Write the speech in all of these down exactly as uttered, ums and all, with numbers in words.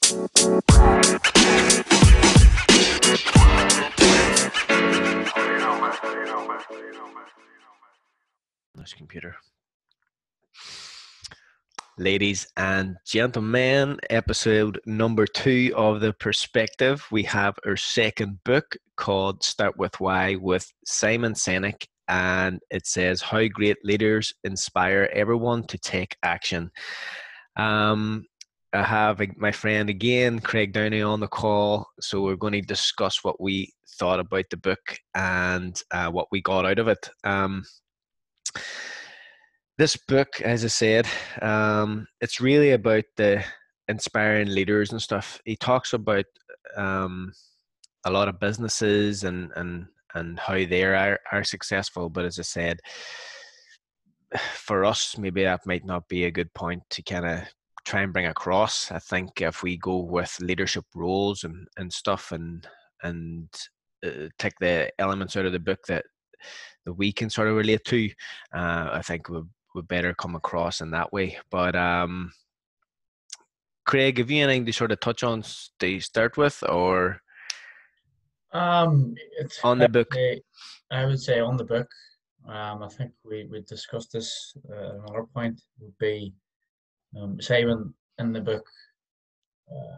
This computer. Ladies and gentlemen, episode number two of The Perspective. We have our second book called Start With Why with Simon Sinek, and it says how great leaders inspire everyone to take action. Um, I have my friend again, Craig Downey, on the call, so we're going to discuss what we thought about the book and uh, what we got out of it. Um, This book, as I said, um, it's really about the inspiring leaders and stuff. He talks about um, a lot of businesses and and and how they are are successful. But as I said, for us, maybe that might not be a good point to kind of try and bring across. I think if we go with leadership roles and and stuff and and uh, take the elements out of the book that that we can sort of relate to, uh, I think we'll would better come across in that way. But um, Craig, have you anything to sort of touch on to start with, or um, it's on I the would book? say, I would say on the book. Um, I think we we discussed this. Uh, another point would be um, Simon in the book uh,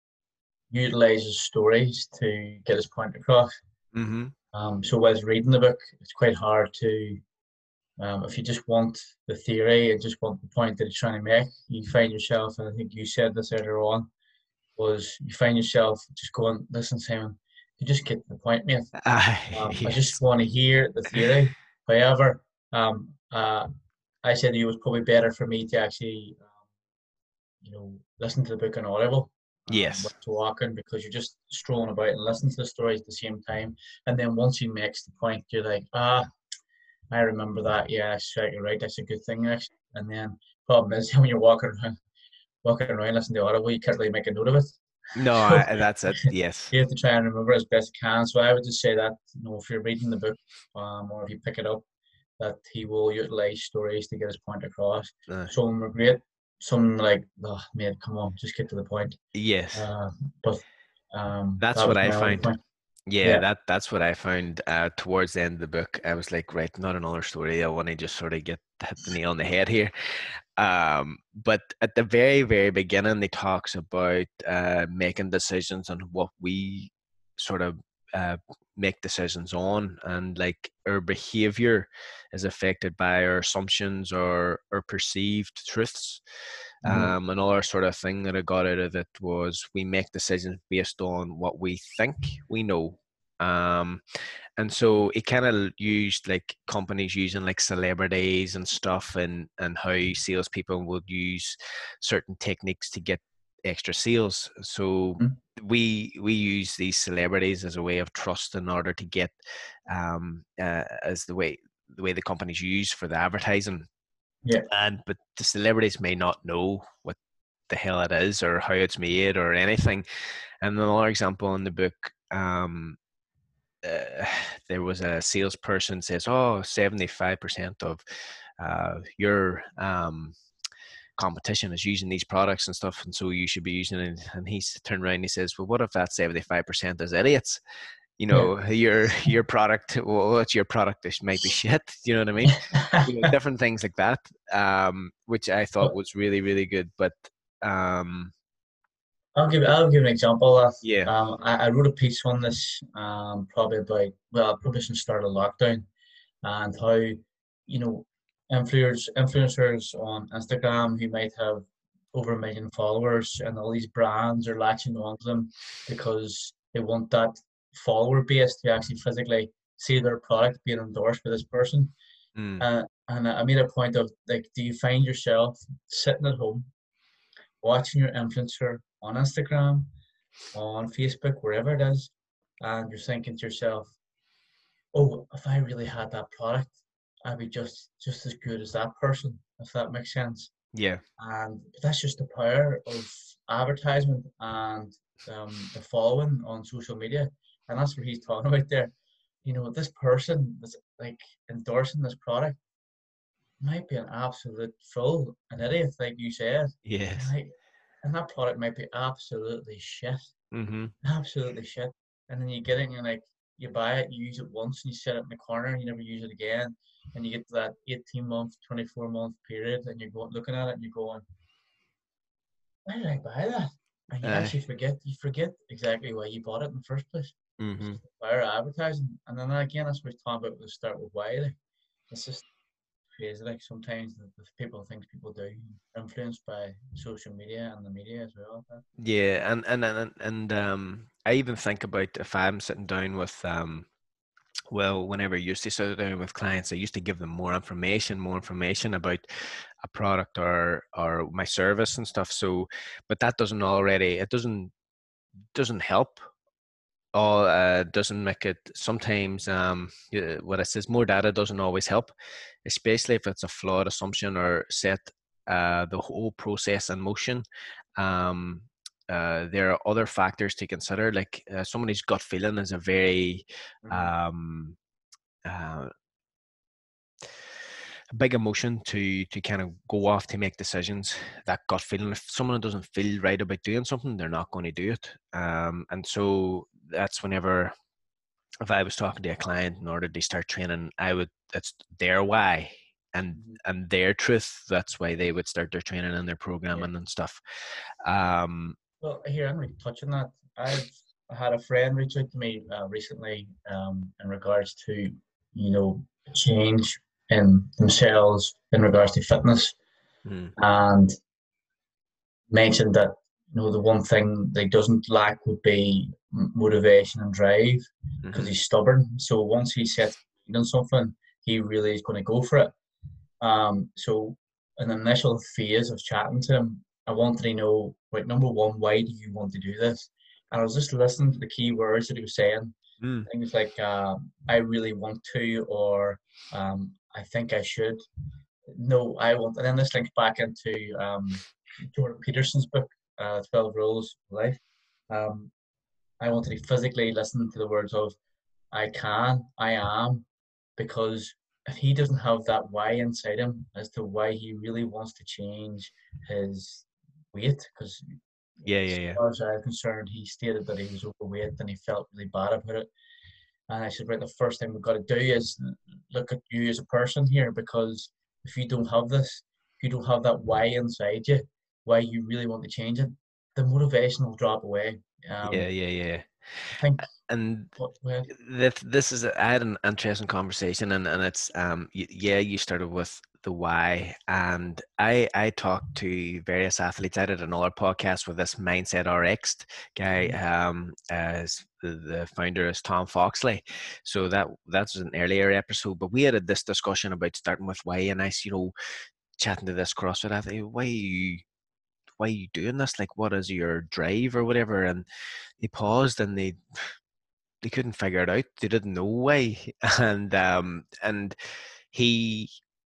utilizes stories to get his point across. Mm-hmm. Um, so whilst reading the book, it's quite hard to Um, if you just want the theory and just want the point that he's trying to make, you find yourself, and I think you said this earlier on, was you find yourself just going, listen, Simon, you just get to the point, mate. Uh, Um, I just yes. want to hear the theory. However, um, uh, I said it was probably better for me to actually, um, you know, listen to the book on Audible um, Yes. while walking, because you're just strolling about and listening to the stories at the same time. And then once he makes the point, you're like, ah, I remember that. Yeah, that's right. You're right. That's a good thing, actually. And then problem is when you're walking around, walking around listening to Audible, you can't really make a note of it. No, So I, that's it. Yes. you have to try and remember as best you can. So I would just say that, you know, if you're reading the book, um, or if you pick it up, that he will utilize stories to get his point across. Uh, Some of them are great. Some like, oh, mate, come on, just get to the point. yes. Uh, but um, That's that what was I my only found. point. Yeah, Yeah. that that's what I found uh, towards the end of the book. I was like, right, not another story. I want to just sort of get hit the nail on the head here. Um, but at the very, very beginning, they talks about uh, making decisions on what we sort of uh, make decisions on, and like our behavior is affected by our assumptions or or perceived truths. Mm-hmm. Um, another sort of thing that I got out of it was we make decisions based on what we think we know. Um, and so it kind of used like companies using like celebrities and stuff, and and how salespeople would use certain techniques to get extra sales. So we we use these celebrities as a way of trust in order to get um uh, as the way the way the companies use for the advertising. Yeah. And but the celebrities may not know what the hell it is or how it's made or anything. And another example in the book, um uh, there was a salesperson says, "Oh, seventy-five percent of uh, your um, competition is using these products and stuff, and so you should be using it." And he's turned around and he says, "Well, what if that seventy-five percent is idiots? You Yeah. know, your your product, well, what's your product? This might be shit." You know what I mean? You know, different things like that, um, which I thought Well, was really, really good. But um, I'll give I'll give an example of yeah, um I, I wrote a piece on this um probably about well probably since the start of lockdown, and how you know influencers influencers on Instagram who might have over a million followers, and all these brands are latching onto them because they want that follower base to actually physically see their product being endorsed by this person. mm, Uh, and I made a point of like, do you find yourself sitting at home watching your influencer on Instagram, on Facebook, wherever it is, and you're thinking to yourself, "Oh, if I really had that product, I'd be just just as good as that person." If that makes sense. yeah, And that's just the power of advertisement and um, the following on social media, and that's what he's talking about there. You know, this person that's like endorsing this product might be an absolute fool, an idiot, like you said. They yes, might. and that product might be absolutely shit, Mm-hmm. absolutely shit. And then you get it and you're like, you buy it, you use it once, and you set it in the corner, and you never use it again. And you get to that eighteen month, twenty-four month period, and you're going looking at it, and you're going, why did I buy that? And you Uh, actually forget, you forget exactly why you bought it in the first place. It's mm-hmm. just fire advertising. And then again, that's what we're talking about with the start with why. Like, it's just crazy. Like sometimes the, the people think people do, influenced by social media and the media as well. Yeah, and and and and um, I even think about if I'm sitting down with um, well, whenever I used to sit down with clients, I used to give them more information, more information about a product or or my service and stuff. So, but that doesn't already, it doesn't doesn't help. Or uh, doesn't make it sometimes. Um, yeah, what it says, more data doesn't always help, especially if it's a flawed assumption or set uh, the whole process in motion. Um, uh, there are other factors to consider, like uh, somebody's gut feeling is a very Mm-hmm. um, uh, a big emotion to to kind of go off to make decisions. That gut feeling, if someone doesn't feel right about doing something, they're not going to do it. Um, and so that's whenever, if I was talking to a client in order to start training, I would, that's their why and Mm-hmm. and their truth. That's why they would start their training and their Yeah. programming and stuff. Um, Well, here I'm going to touch on that. I've had a friend reach out to me uh, recently um, in regards to, you know, change in themselves in regards to fitness, mm, and mentioned that, you know, the one thing they doesn't lack would be motivation and drive because hmm he's stubborn. So once he sets on something, he really is going to go for it. Um, so in the initial phase of chatting to him, I wanted to know, like, number one, why do you want to do this? And I was just listening to the key words that he was saying. mm, Things like, uh, I really want to, or um, I think I should. No, I want. And then this links back into um, Jordan Peterson's book, uh, twelve Rules of Life. Um, I wanted to physically listen to the words of I can, I am, because if he doesn't have that why inside him as to why he really wants to change his weight, because yeah, as yeah, yeah, far as I'm concerned, he stated that he was overweight and he felt really bad about it. And I said, right, the first thing we've got to do is look at you as a person here, because if you don't have this, if you don't have that why inside you, why you really want to change it, the motivation will drop away. yeah, Um, yeah, yeah. I think, And what, well, this this is a, I had an interesting conversation, and and it's um y- yeah, you started with the why, and I I talked to various athletes. I did another podcast with this Mindset R X guy. mhm, Um, as the, the founder is Tom Foxley, so that that's an earlier episode. But we had a, this discussion about starting with why, and I, s- you know, chatting to this CrossFit athlete, why are you why are you doing this? Like, what is your drive or whatever? And they paused and they they couldn't figure it out. They didn't know why, and um, and he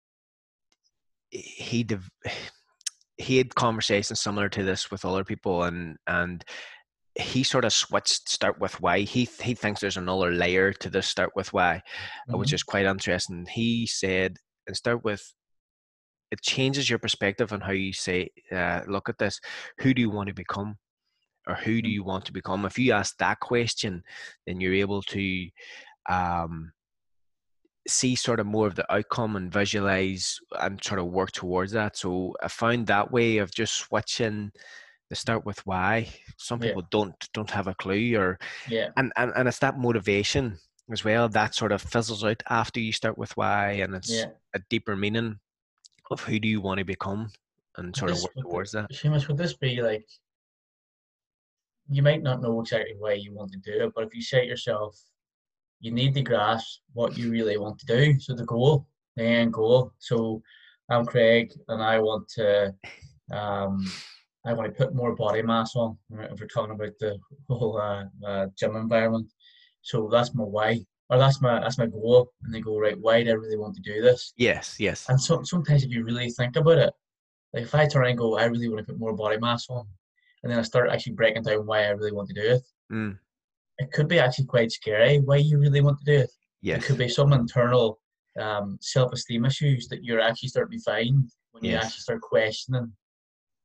he dev- he had conversations similar to this with other people, and and he sort of switched start with why. He he thinks there's another layer to this start with why, which mhm, is quite interesting. He said, and start with, it changes your perspective on how you say uh, look at this. Who do you want to become, or who do mhm, you want to become? If you ask that question, then you're able to um, see sort of more of the outcome and visualize and sort of work towards that. So I found that way of just switching the start with why. Some yeah, people don't don't have a clue, or yeah, and and, and it's that motivation as well that sort of fizzles out after you start with why, and it's yeah. a deeper meaning of who do you want to become and Would sort of this, work would the, towards that. Seamus, would this be like, you might not know exactly why you want to do it, but if you set yourself, you need to grasp what you really want to do. So the goal, the end goal. So I'm Craig, and I want to, um, I want to put more body mass on. Right, if we're talking about the whole uh, uh, gym environment, so that's my why, or that's my that's my goal. And they go, right, why do I really want to do this? Yes, yes. And so sometimes if you really think about it, like if I turn and go, I really want to put more body mass on, and then I start actually breaking down why I really want to do it, Mm, it could be actually quite scary why you really want to do it. It could yes, be some internal um, self-esteem issues that you're actually starting to find when you yes. actually start questioning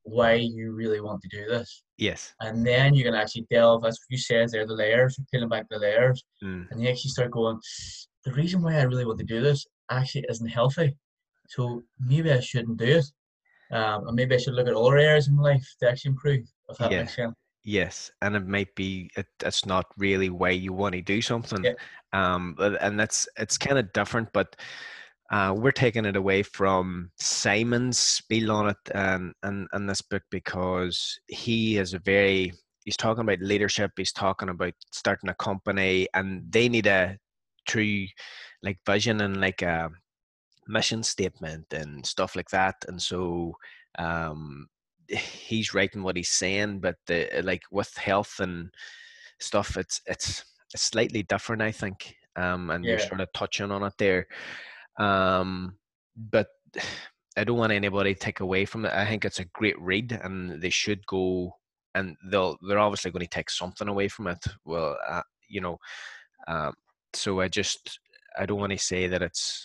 why you really want to do this. Yes. And then you can actually delve, as you said there, the layers, you're peeling back the layers, Mm. and you actually start going, the reason why I really want to do this actually isn't healthy. So maybe I shouldn't do it. Um, and maybe I should look at other areas in my life to actually improve, if that Yeah. makes sense. Yes, and it might be it, it's not really why you want to do something, Yeah, um, but- and that's it's kind of different. But uh, we're taking it away from Simon's spiel on it, and and and this book because he is a very he's talking about leadership. He's talking about starting a company, and they need a true like vision and like a mission statement and stuff like that. And so um, he's writing what he's saying, but the, like with health and stuff, it's it's it's slightly different, I think. Um, and you're yeah, sort of touching on it there. Um, but I don't want anybody to take away from it. I think it's a great read, and they should go. And they'll they're obviously going to take something away from it. Well, uh, you know, um, so I just I don't want to say that it's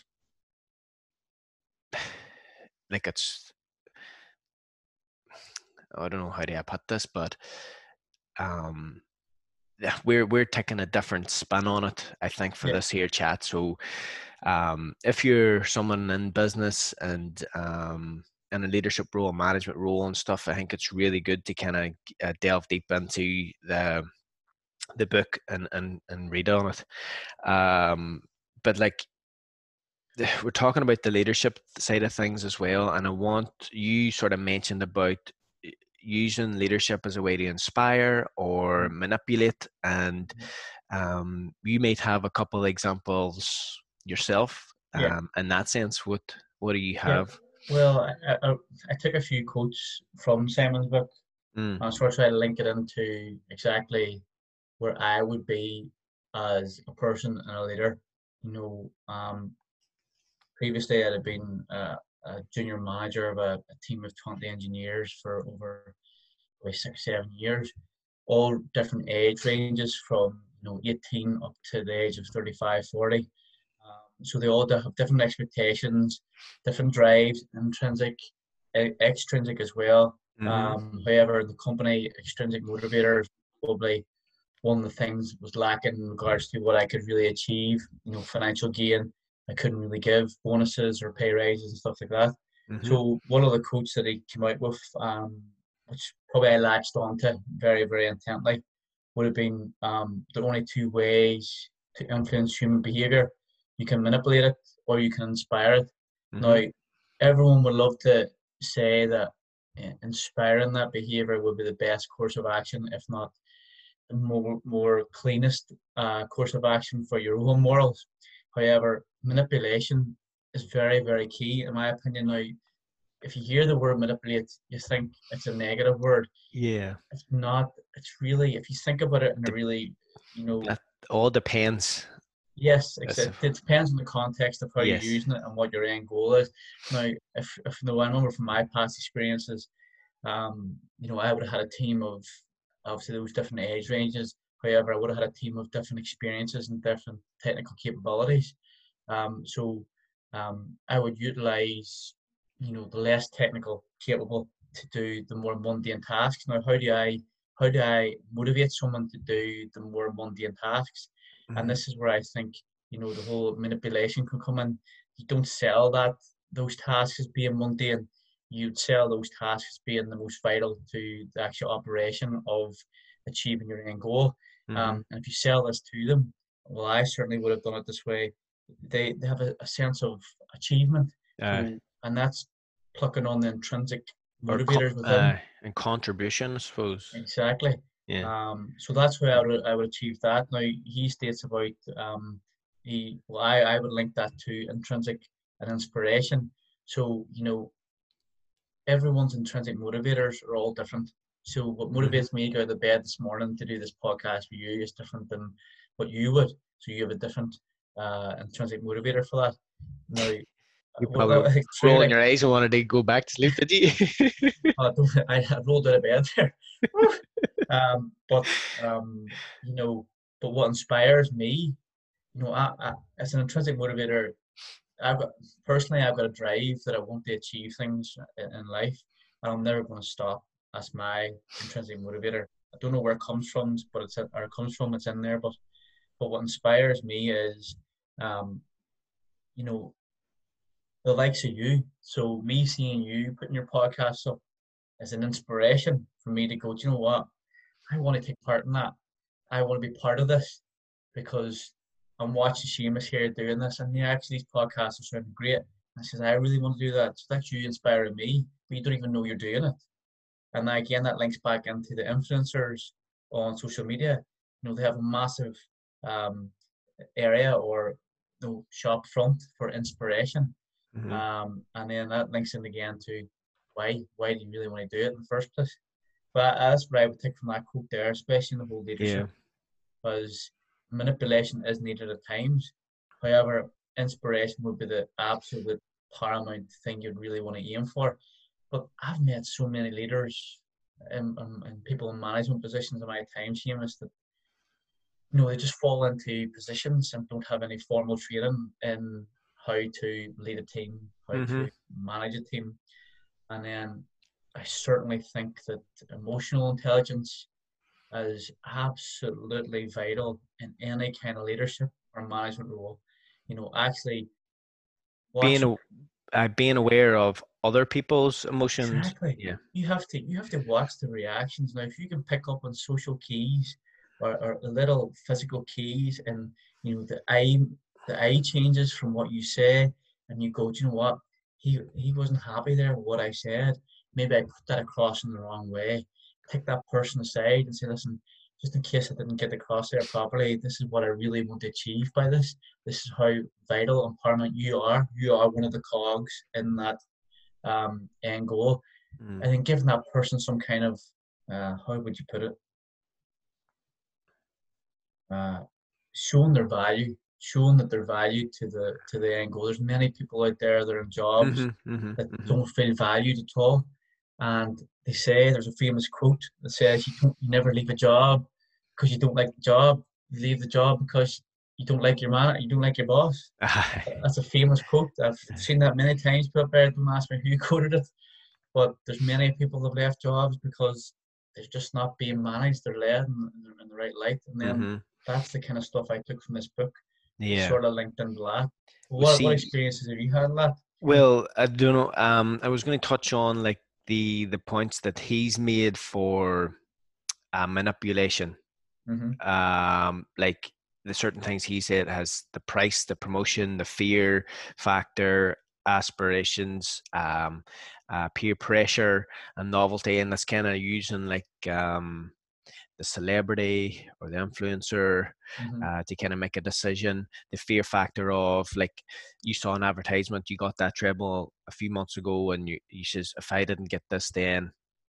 like it's I don't know how do I put this, but um, yeah, we're we're taking a different spin on it, I think, for yeah, this here chat. So, um, if you're someone in business and um, in a leadership role, management role, and stuff, I think it's really good to kind of uh, delve deep into the the book and and and read on it. Um, but like we're talking about the leadership side of things as well, and I want you sort of mentioned about using leadership as a way to inspire or mm, manipulate, and um, you might have a couple of examples yourself yeah, um, in that sense. What what do you yeah. have? Well, I, I, I took a few quotes from Simon's book Mm, and sort of try to link it into exactly where I would be as a person and a leader. You know, um, previously I'd have been uh, a junior manager of a, a team of twenty engineers for over probably six, seven years, all different age ranges from you know eighteen up to the age of thirty-five, forty. Um, so they all have different expectations, different drives, intrinsic, e- extrinsic as well. mm-hmm, Um, however, the company extrinsic motivators probably one of the things was lacking in regards to what I could really achieve. You know, financial gain. I couldn't really give bonuses or pay raises and stuff like that. mm-hmm, So one of the quotes that he came out with, um, which probably I latched onto very, very intently, would have been um, the only two ways to influence human behavior. You can manipulate it or you can inspire it. mm-hmm, Now, everyone would love to say that eh, inspiring that behavior would be the best course of action, if not more more cleanest uh, course of action for your own morals. However, manipulation is very, very key in my opinion. Now, if you hear the word manipulate, you think it's a negative word. yeah. It's not. It's really, if you think about it in a De- really, you know, that all depends. yes, As except if, it depends on the context of how you're yes. using it and what your end goal is. Now, if if no, I remember from my past experiences, um, you know, I would have had a team of obviously those different age ranges. However, I would have had a team of different experiences and different technical capabilities. Um, so um, I would utilize, you know, the less technical capable to do the more mundane tasks. Now, how do I how do I motivate someone to do the more mundane tasks? And Mm-hmm, this is where I think, you know, the whole manipulation can come in. You don't sell that those tasks as being mundane. You'd sell those tasks as being the most vital to the actual operation of achieving your end goal. mm-hmm. Um, and if you sell this to them, well, I certainly would have done it this way. They, they have a, a sense of achievement. Uh, So, and that's plucking on the intrinsic or co- motivators uh, within. and contribution, I suppose. Exactly. Yeah. Um, so that's where I would, I would achieve that. Now, he states about um, he, well, I, I would link that to intrinsic and inspiration. So, you know, everyone's intrinsic motivators are all different. So what Mm-hmm. motivates me to go out of bed this morning to do this podcast for you is different than what you would. So you have a different uh, intrinsic motivator for that. Now, You well, no, probably it's true. rolling Like your eyes and wanted to go back to sleep, did you? uh, I, I rolled out of bed there. um, but um, you know, but what inspires me, you know, I, I, as an intrinsic motivator, I've got personally, I've got a drive that I want to achieve things in, in life. and I'm never going to stop. That's my intrinsic motivator. I don't know where it comes from, but it's or it comes from. It's in there. But but what inspires me is, um, you know, the likes of you. So me seeing you putting your podcast up is an inspiration for me to go. Do you know what? I want to take part in that. I want to be part of this because I'm watching Seamus here doing this, and yeah, actually these podcasts are sounding great. I says, I really want to do that. So that's you inspiring me, but you don't even know you're doing it. And again, that links back into the influencers on social media. You know, they have a massive um, area or you know, shop front for inspiration. Mm-hmm. Um, and then that links in again to why why do you really want to do it in the first place? But that's what I would take from that quote there, especially in the whole leadership, Yeah. because manipulation is needed at times. However, inspiration would be the absolute paramount thing you'd really want to aim for. But I've met so many leaders and, and, and people in management positions in my time, Seamus, that you know they just fall into positions and don't have any formal training in how to lead a team, how Mm-hmm. to manage a team. And then I certainly think that emotional intelligence is absolutely vital in any kind of leadership or management role. You know, actually Being watching a, uh, being aware of other people's emotions. exactly. Yeah. You have to you have to watch the reactions. Now, if you can pick up on social keys or, or little physical keys, and you know the eye the eye changes from what you say, and you go, do you know what? He he wasn't happy there with what I said. Maybe I put that across in the wrong way. Take that person aside and say, listen, just in case I didn't get across there properly, this is what I really want to achieve by this. This is how vital and paramount you are. You are one of the cogs in that um, end goal, Mm. and then giving that person some kind of uh, how would you put it? Uh, showing their value, showing that they're valued to the to the end goal. There's many people out there that are in jobs Mm-hmm. Mm-hmm. that Mm-hmm. don't feel valued at all, and they say there's a famous quote that says you don't you never leave a job because you don't like the job. You leave the job because you don't like your man, you don't like your boss. That's a famous quote. I've seen that many times put up there. Don't ask me who quoted it. But there's many people that have left jobs because they're just not being managed. They're led in, in the right light. And then Mm-hmm. that's the kind of stuff I took from this book. It's Yeah. sort of linked into that. We What what see. experiences have you had in that? Well, I don't know. Um, I was going to touch on like the the points that he's made for uh, manipulation. Mm-hmm. Um, like the certain things he said has the price, the promotion, the fear factor, aspirations, um, uh, peer pressure, and novelty, and that's kind of using like um, the celebrity or the influencer Mm-hmm. uh, to kind of make a decision. The fear factor of like you saw an advertisement, you got that treadmill a few months ago, and you, you says if I didn't get this, then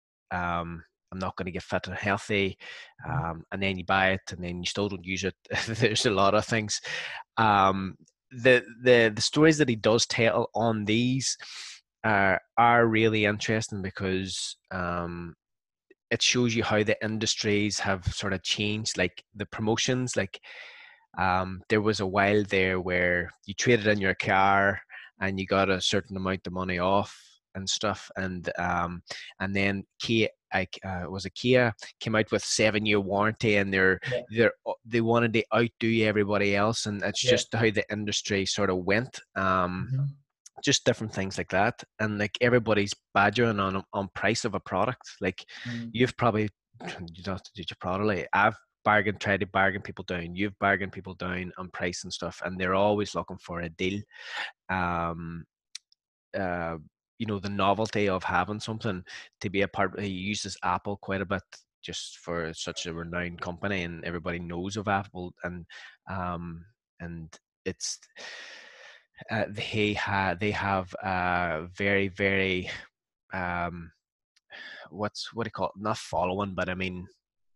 um, I'm not going to get fit and healthy. Um, and then you buy it, and then you still don't use it. There's a lot of things. Um, the the the stories that he does tell on these are are really interesting because um, it shows you how the industries have sort of changed, like the promotions. Like um, there was a while there where you traded in your car and you got a certain amount of money off and stuff, and um, and then Kia, like uh, was a Kia came out with seven year warranty, and they're Yeah. they're they wanted to outdo everybody else, and it's Yeah. just how the industry sort of went. Um, Mm-hmm. just different things like that, and like everybody's badgering on on price of a product. Like Mm-hmm. you've probably you don't have to do your probably I've bargained tried to bargain people down, you've bargained people down on price and stuff, and they're always looking for a deal. um uh you know, the novelty of having something to be a part. He uses Apple quite a bit just for such a renowned company, and everybody knows of Apple, and um and it's uh, they have they have a very very um what's what do you call it, not following, but I mean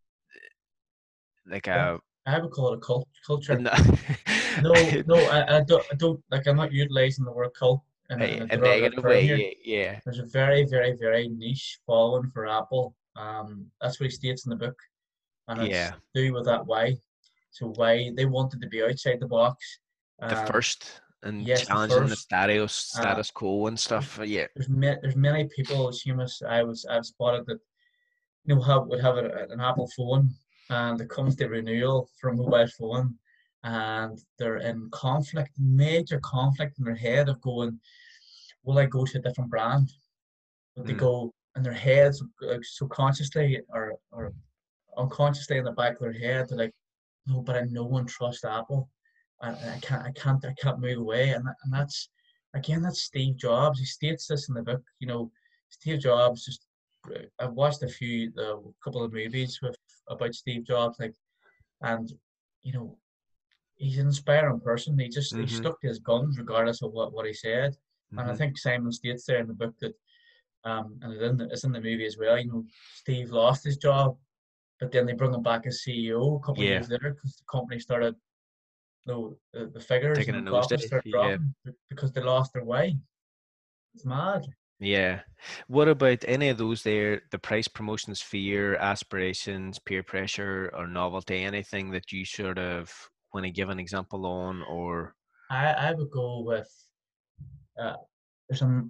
like Yeah. a I would call it a cult culture. no, No, no, I, I don't I don't like I'm not utilizing the word cult in a, in a, a a derogatory negative term way. here. Yeah, yeah, There's a very, very, very niche following for Apple. Um, that's what he states in the book, and it's yeah. to do with that why. So why they wanted to be outside the box. The Um, first. and Yes, the challenging the first. status Uh, status quo and there's stuff. Yeah. there's, ma- there's many people, Seamus, I was I've spotted that you know have would have a, an Apple phone and it comes to renewal for a mobile phone and they're in conflict, major conflict in their head of going, will I go to a different brand? But they Mm. go in their heads like, subconsciously or or unconsciously in the back of their head, they're like, no, but I know and trust Apple. And I can't I can't I can't move away. And and that's again that's Steve Jobs. He states this in the book, you know, Steve Jobs just I've watched a few the couple of movies with about Steve Jobs, like and you know, he's an inspiring person. He just he Mhm. stuck to his guns regardless of what, what he said. And I Mhm. think Simon states there in the book that um and it's in the, it's in the movie as well, you know, Steve lost his job, but then they bring him back as C E O a couple of Yeah. years later because the company started, you know, the, the figures Taking and a the profits nosedive. started Yeah. dropping because they lost their way. It's mad. Yeah. What about any of those there? The price, promotions, fear, aspirations, peer pressure, or novelty? Anything that you sort of want to give an example on, or I, I would go with uh, there's some.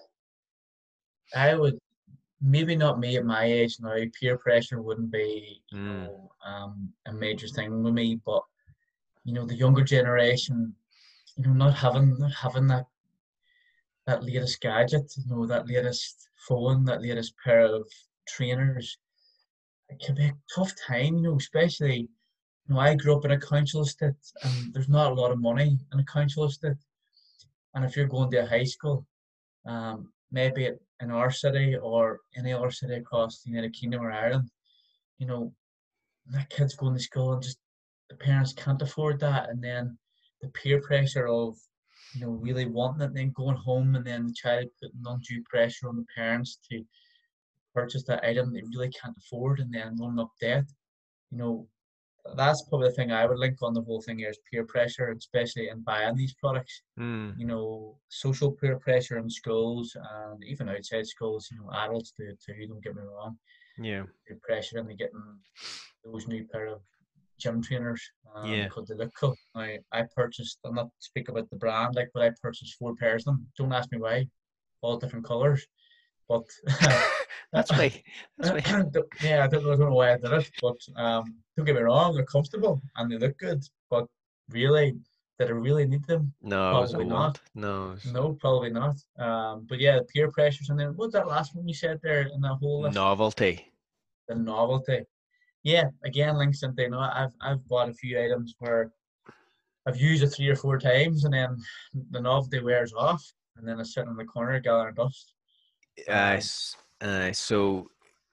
I would maybe not me at my age now. Peer pressure wouldn't be, you mm, know, um, a major thing with me. But you know, the younger generation, you know, not having not having that that latest gadget, you know, that latest phone, that latest pair of trainers, it can be a tough time, you know, especially, you know, I grew up in a council estate and there's not a lot of money in a council estate. And if you're going to a high school, um, maybe in our city or any other city across the United Kingdom or Ireland, you know, that kid's going to school and just the parents can't afford that. And then the peer pressure of, you know, really wanting it and then going home and then the child putting undue pressure on the parents to purchase that item they really can't afford and then running up debt. You know, that's probably the thing I would link on the whole thing here is peer pressure, especially in buying these products. mm, You know, social peer pressure in schools and even outside schools, you know, adults do it too, don't get me wrong. yeah, Peer pressure and they getting those new pair of gym trainers um, yeah. because they look cool. I, I purchased, I'm not speak about the brand, like, but I purchased four pairs of them. Don't ask me why, all different colours. But That's me. That's me. yeah, I don't, know, I don't know why I did it, but um, don't get me wrong, they're comfortable and they look good. But really, did I really need them? No, it was a Probably not. want. No, it was No, probably not. Um, but yeah, the peer pressures and then what's that last one you said there in that whole list? novelty. The novelty. Yeah, again, links into you know I've I've bought a few items where I've used it three or four times and then the novelty wears off and then it's sitting in the corner gathering dust. Uh, Um, s- uh, so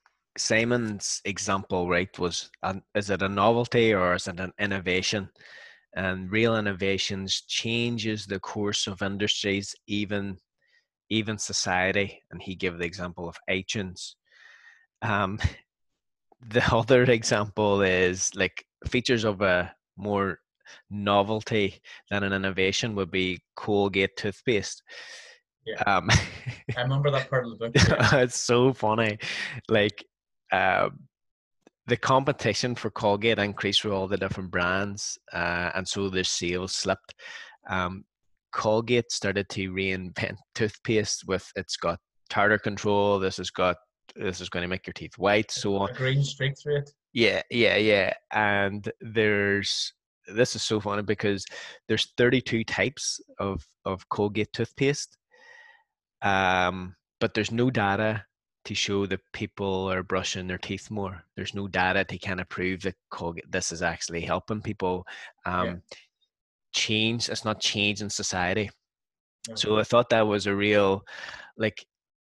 Simon's example, right, was an, is it a novelty or is it an innovation? And real innovations changes the course of industries, even even society. And he gave the example of iTunes. Um, the other example is like features of a more novelty than an innovation would be Colgate toothpaste. yeah, Um, I remember that part of the book. Yeah, it's so funny. Like, uh, the competition for Colgate increased for all the different brands, uh, and so their sales slipped. Um, Colgate started to reinvent toothpaste with it's got tartar control. This has got this is going to make your teeth white, so on. a green streak through it. Yeah, yeah, yeah. And there's this is so funny because there's thirty-two types of of Colgate toothpaste, um, but there's no data to show that people are brushing their teeth more. There's no data to kind of prove that Colgate this is actually helping people Yeah, um, change. It's not changing society. no, So I thought that was a real, like,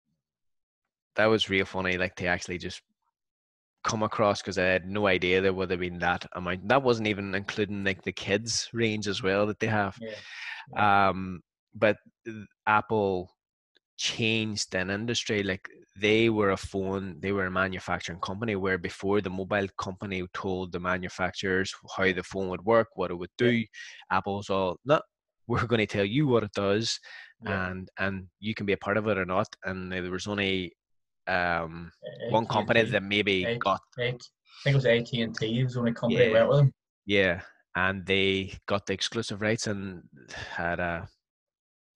that was real funny, like to actually just come across because I had no idea there would have been that amount. That wasn't even including like the kids range as well that they have. yeah, yeah, Um, but Apple changed an industry. Like they were a phone, they were a manufacturing company where before the mobile company told the manufacturers how the phone would work, what it would yeah, do. Apple was all, no, we're going to tell you what it does, yeah. and and you can be a part of it or not. And there was only um one AT and company T, that maybe eight, got, eight. I think it was A T and T. It was the only company that yeah, went with them. yeah, and they got the exclusive rights and had a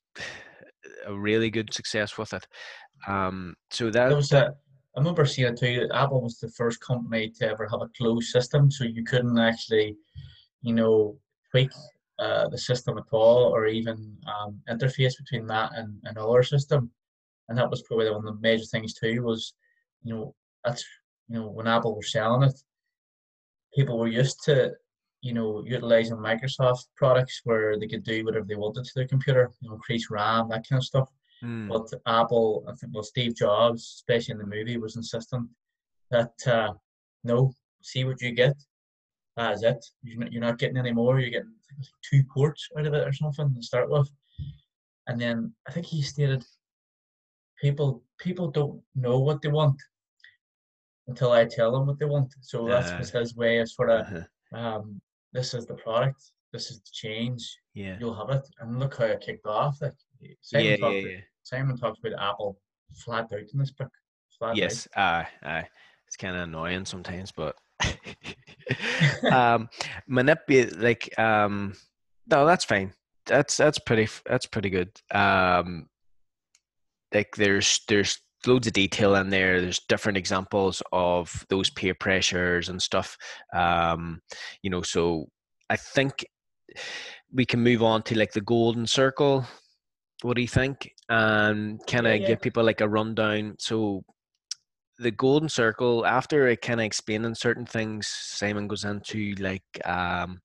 a really good success with it. Um, so There that, was that a, I remember seeing it too. Apple was the first company to ever have a closed system, so you couldn't actually, you know, tweak uh, the system at all, or even um, interface between that and another system. And that was probably one of the major things too. Was, you know, that's you know when Apple were selling it, people were used to, you know, utilizing Microsoft products where they could do whatever they wanted to their computer, you know, increase RAM, that kind of stuff. mm, But Apple, I think, well, Steve Jobs, especially in the movie, was insistent that uh, no, see what you get. That's it. You're not, you're not getting any more. You're getting like two ports out of it or something to start with. And then I think he stated people people don't know what they want until I tell them what they want. So that uh, was his way of sort of, uh um, this is the product, this is the change, yeah, you'll have it. And look how it kicked off. Like yeah, Simon yeah, talked about yeah. Simon talks about Apple flat out in this book, flat Yes, aye, aye. It's kind of annoying sometimes, but out. um, manipulate like um, no, that's fine. That's that's pretty that's pretty good. Um, like there's there's loads of detail in there. There's different examples of those peer pressures and stuff. Um, you know, so I think we can move on to like the golden circle. What do you think? And kind Yeah, of yeah. give people like a rundown. So the golden circle, after it kind of explaining certain things, Simon goes into like um,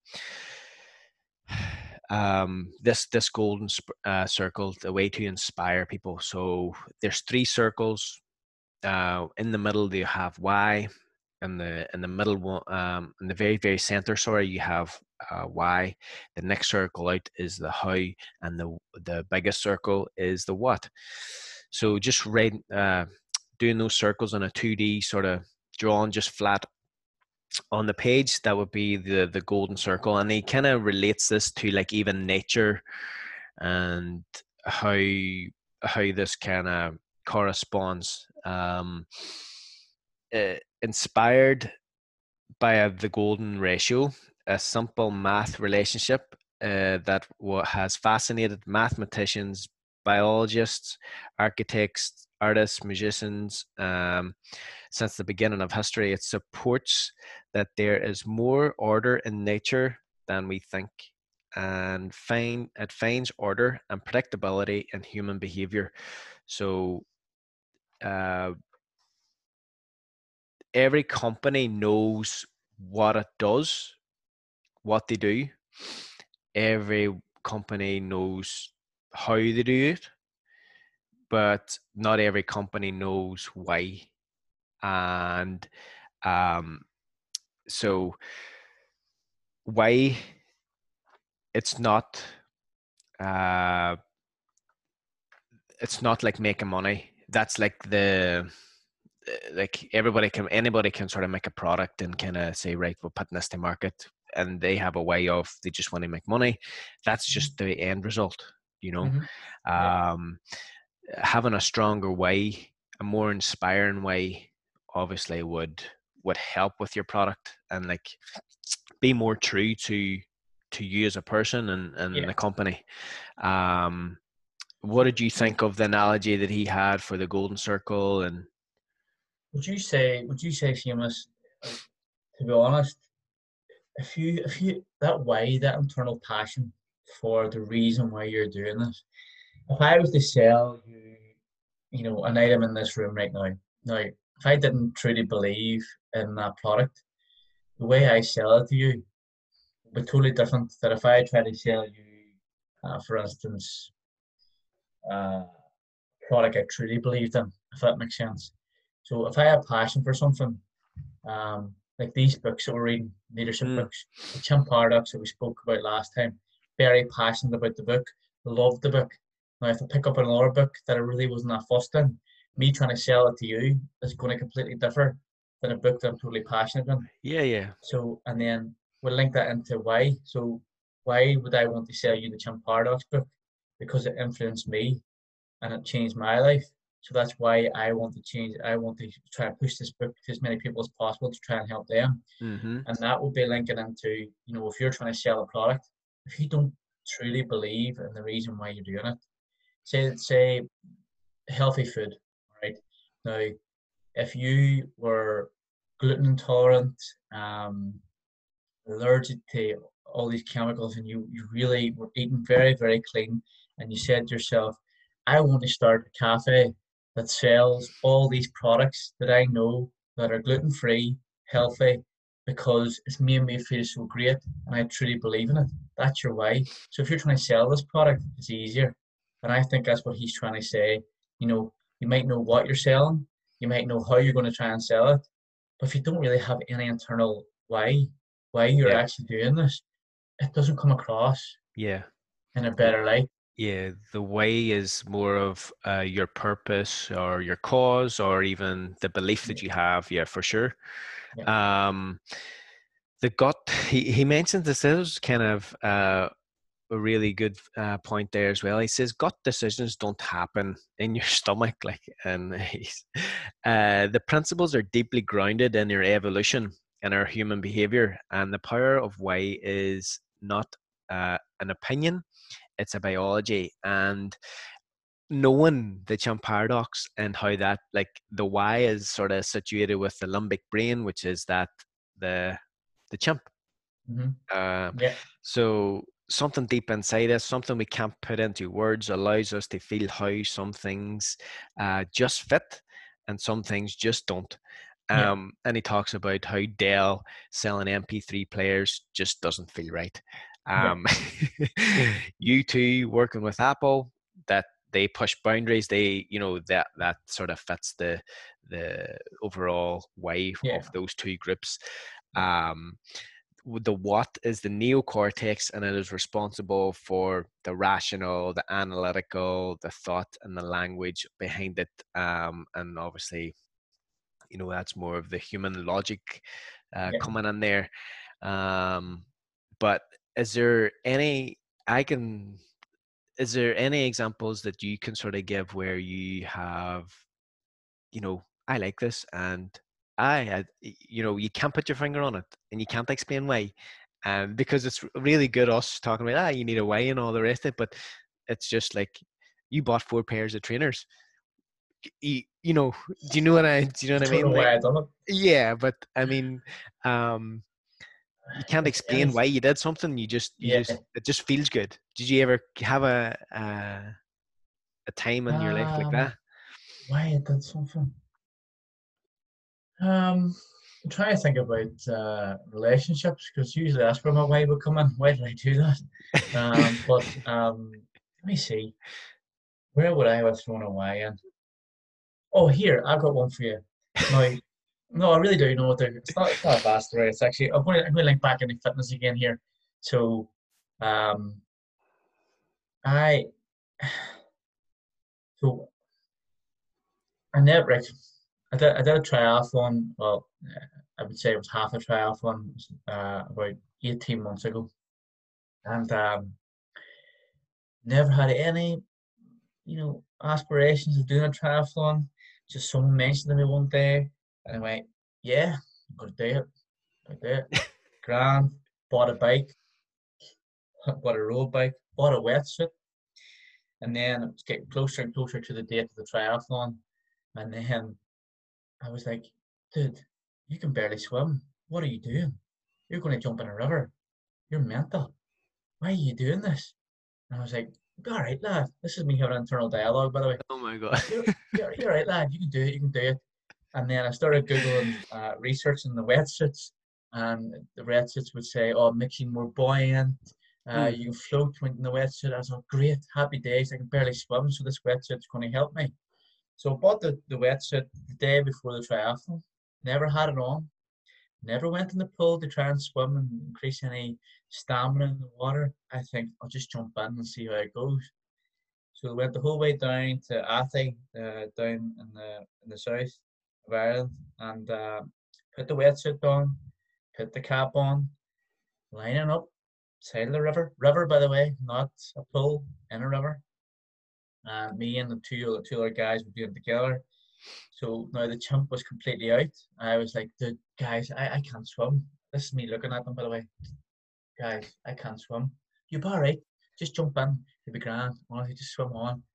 um, this this golden uh, circle, the way to inspire people. So there's three circles. Uh, in the middle, you have why. In the in the middle one, um, in the very very center, sorry, you have uh, why. The next circle out is the how, and the the biggest circle is the what. So just read, uh, doing those circles on a two D sort of drawn just flat on the page, that would be the the golden circle, and he kind of relates this to like even nature and how how this kind of corresponds. Um, uh, inspired by a, the golden ratio, a simple math relationship uh, that has fascinated mathematicians, biologists, architects, artists, musicians um, since the beginning of history. It supports that there is more order in nature than we think, and find it finds order and predictability in human behavior. So uh, every company knows what it does, what they do. Every company knows how they do it, but not every company knows why. And um, so why it's not uh, it's not like making money. That's like the like everybody can anybody can sort of make a product and kind of say, right, we're putting this to market, and they have a way of they just want to make money. That's just the end result, you know. Mm-hmm. Yeah. um having a stronger way, a more inspiring way, obviously would would help with your product, and like be more true to to you as a person and and Yeah. the company. um what did you think of the analogy that he had for the golden circle? And Would you say, would you say, Seamus, like, to be honest, if you, if you, that why, that internal passion for the reason why you're doing this, if I was to sell you, you know, an item in this room right now, now, if I didn't truly believe in that product, the way I sell it to you would be totally different than if I try to sell you, uh, for instance, uh, product I truly believed in, if that makes sense. So if I have passion for something, um, like these books that we're reading, leadership mm, books, the Chimp Paradox that we spoke about last time, very passionate about the book, loved the book. Now, if I pick up another book that I really wasn't that fussed in, me trying to sell it to you is going to completely differ than a book that I'm totally passionate in. yeah, yeah. So, and then we'll link that into why. So, why would I want to sell you the Chimp Paradox book? Because it influenced me and it changed my life. So that's why I want to change. I want to try and push this book to as many people as possible to try and help them. Mm-hmm. And that will be linking into, you know, if you're trying to sell a product, if you don't truly believe in the reason why you're doing it, say say healthy food, right? Now, if you were gluten intolerant, um, allergic to all these chemicals, and you, you really were eating very, very clean, and you said to yourself, I want to start a cafe that sells all these products that I know that are gluten free, healthy, because it's made me feel so great and I truly believe in it. That's your why. So if you're trying to sell this product, it's easier. And I think that's what he's trying to say. You know, you might know what you're selling, you might know how you're going to try and sell it, but if you don't really have any internal why, why you're Yeah. actually doing this, it doesn't come across Yeah. in a better light. Yeah, the way is more of uh, your purpose or your cause or even the belief Yeah, that you have. Yeah, for sure. yeah, Um, the gut, he, he mentions this is kind of uh, a really good uh, point there as well. He says gut decisions don't happen in your stomach, like, and he's, uh, the principles are deeply grounded in your evolution and our human behavior, and the power of why is not uh, an opinion, it's a biology. And knowing the chimp paradox and how that, like, the why is sort of situated with the limbic brain, which is that the the chimp, hmm uh, yeah, so something deep inside us, something we can't put into words, allows us to feel how some things uh, just fit and some things just don't. yeah, Um, and he talks about how Dell selling M P three players just doesn't feel right. yeah, Um, you two working with Apple, that they push boundaries, they, you know, that that sort of fits the the overall way yeah, of those two groups. yeah, Um, the what is the neocortex, and it is responsible for the rational, the analytical, the thought, and the language behind it. Um, and obviously, you know, that's more of the human logic uh, yeah. coming in there. Um, but is there any, I can, is there any examples that you can sort of give where you have, you know, I like this, and I, I, you know, you can't put your finger on it, and you can't explain why, um, because it's really good us talking about, ah, you need a why and all the rest of it, but it's just like you bought four pairs of trainers. You, you know, do you know what I, do you know I what I don't know mean? Like, why I done it. yeah, but I mean, um, you can't It's explain why anything. you did something. You just, you Yeah. just, it just feels good. Did you ever have a, a, a time in your life like Um, that? why I did something. Um, I'm trying to think about uh, relationships because usually that's where my why would come in. Why did I do that? Um, but um, let me see. Where would I have thrown a why in? Oh, here, I've got one for you. Now, no, I really do know what they're. It's not. It's not a vast array. It's actually. I'm going to. I'm going to link back into fitness again here. So, um, I. So I never. Right, I did. I did a triathlon. Well, uh, I would say it was half a triathlon uh, about eighteen months ago, and um, never had any, you know, aspirations of doing a triathlon. Just someone mentioned to me one day, and I went, "Yeah, I'm gonna do it. I'm gonna do it." Grand. Bought a bike. Bought a road bike. Bought a wetsuit, and then it was getting closer and closer to the date of the triathlon, and then I was like, "Dude, you can barely swim. What are you doing? You're going to jump in a river. You're mental. Why are you doing this?" And I was like, "All right, lad. This is me having an internal dialogue, by the way. Oh my God. You're, you're, you're right, lad. You can do it. You can do it." And then I started Googling, uh, researching the wetsuits, and the wetsuits would say, "Oh, it makes you more buoyant. Uh, Hmm. you can float when in the wetsuit." I was like, "Great, happy days. I can barely swim, so this wetsuit's going to help me." So I bought the, the wetsuit the day before the triathlon. Never had it on. Never went in the pool to try and swim and increase any stamina in the water. I think I'll just jump in and see how it goes. So we went the whole way down to Athy, uh, down in the in the south of Ireland, and uh, put the wetsuit on, put the cap on, lining up, side of the river. River, by the way, not a pool, in a river. And me and the two other two other guys were doing it together. So now the chimp was completely out. I was like, "Dude, guys, I, I can't swim." This is me looking at them, by the way. "Guys, I can't swim." "You're all right. Just jump in. You'll be grand. Honestly, just swim on."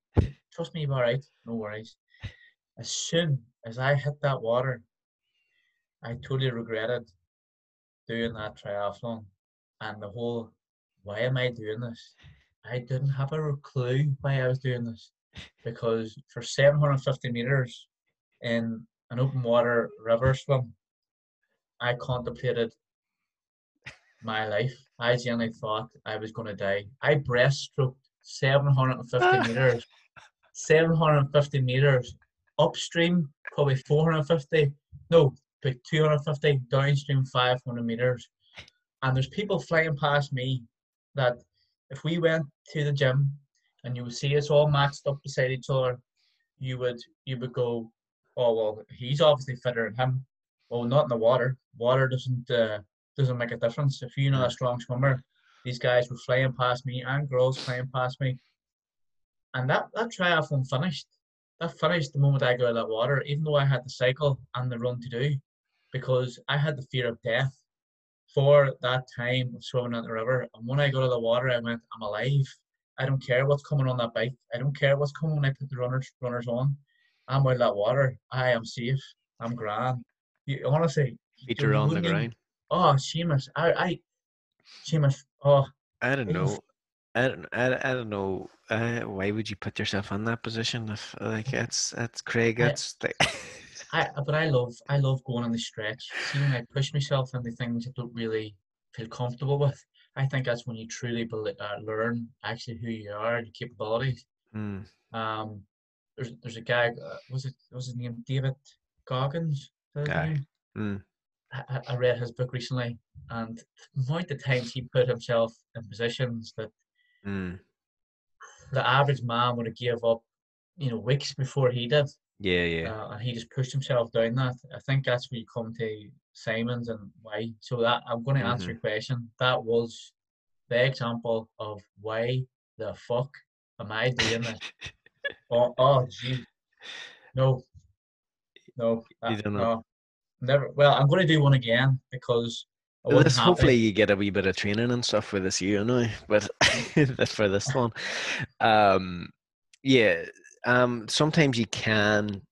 Trust me, you'll be all right. No worries. As soon as I hit that water, I totally regretted doing that triathlon and the whole, why am I doing this? I didn't have a clue why I was doing this because for seven hundred fifty meters in an open water river swim, I contemplated my life. I genuinely thought I was going to die. I breaststroked seven hundred fifty meters, seven hundred fifty meters upstream, probably four hundred fifty, no, about two hundred fifty, downstream five hundred meters. And there's people flying past me that if we went to the gym and you would see us all matched up beside each other, you would you would go, oh well, he's obviously fitter than him. Well, not in the water. Water doesn't uh, doesn't make a difference. If you're not a Mm. strong swimmer, these guys were flying past me and girls flying past me, and that that triathlon finished. That finished the moment I got out of that water, even though I had the cycle and the run to do, because I had the fear of death for that time of swimming in the river. And when I got out of the water, I went, I'm alive. I don't care what's coming on that bike. I don't care what's coming when I put the runners runners on. I'm out of that water. I am safe. I'm grand. You, honestly, Feet you, are you on the wouldn't even. ground. Oh, Seamus. I, I, Seamus. Oh, I don't even. know. I don't, I, I don't know. Uh, why would you put yourself in that position? If like it's it's Craig, I, it's like I, but I love, I love going on the stretch. See, when I push myself into things I don't really feel comfortable with, I think that's when you truly bel uh, learn actually who you are, your capabilities. mm, Um, there's there's a guy, uh, was it was his name David Goggins? Is that his aye. name? Mm, I, I read his book recently, and the amount of times he put himself in positions that mm, the average man would have gave up, you know, weeks before he did. yeah, yeah. Uh, and he just pushed himself down that. I think that's where you come to Simons and why. So that I'm going to answer Mm-hmm. your question. That was the example of why the fuck am I doing this? Oh, oh, gee, no, no, uh, You don't know. no, never. Well, I'm going to do one again because I wasn't This hopefully happy. you get a wee bit of training and stuff with this year now, but for this one, um, yeah, um, sometimes you can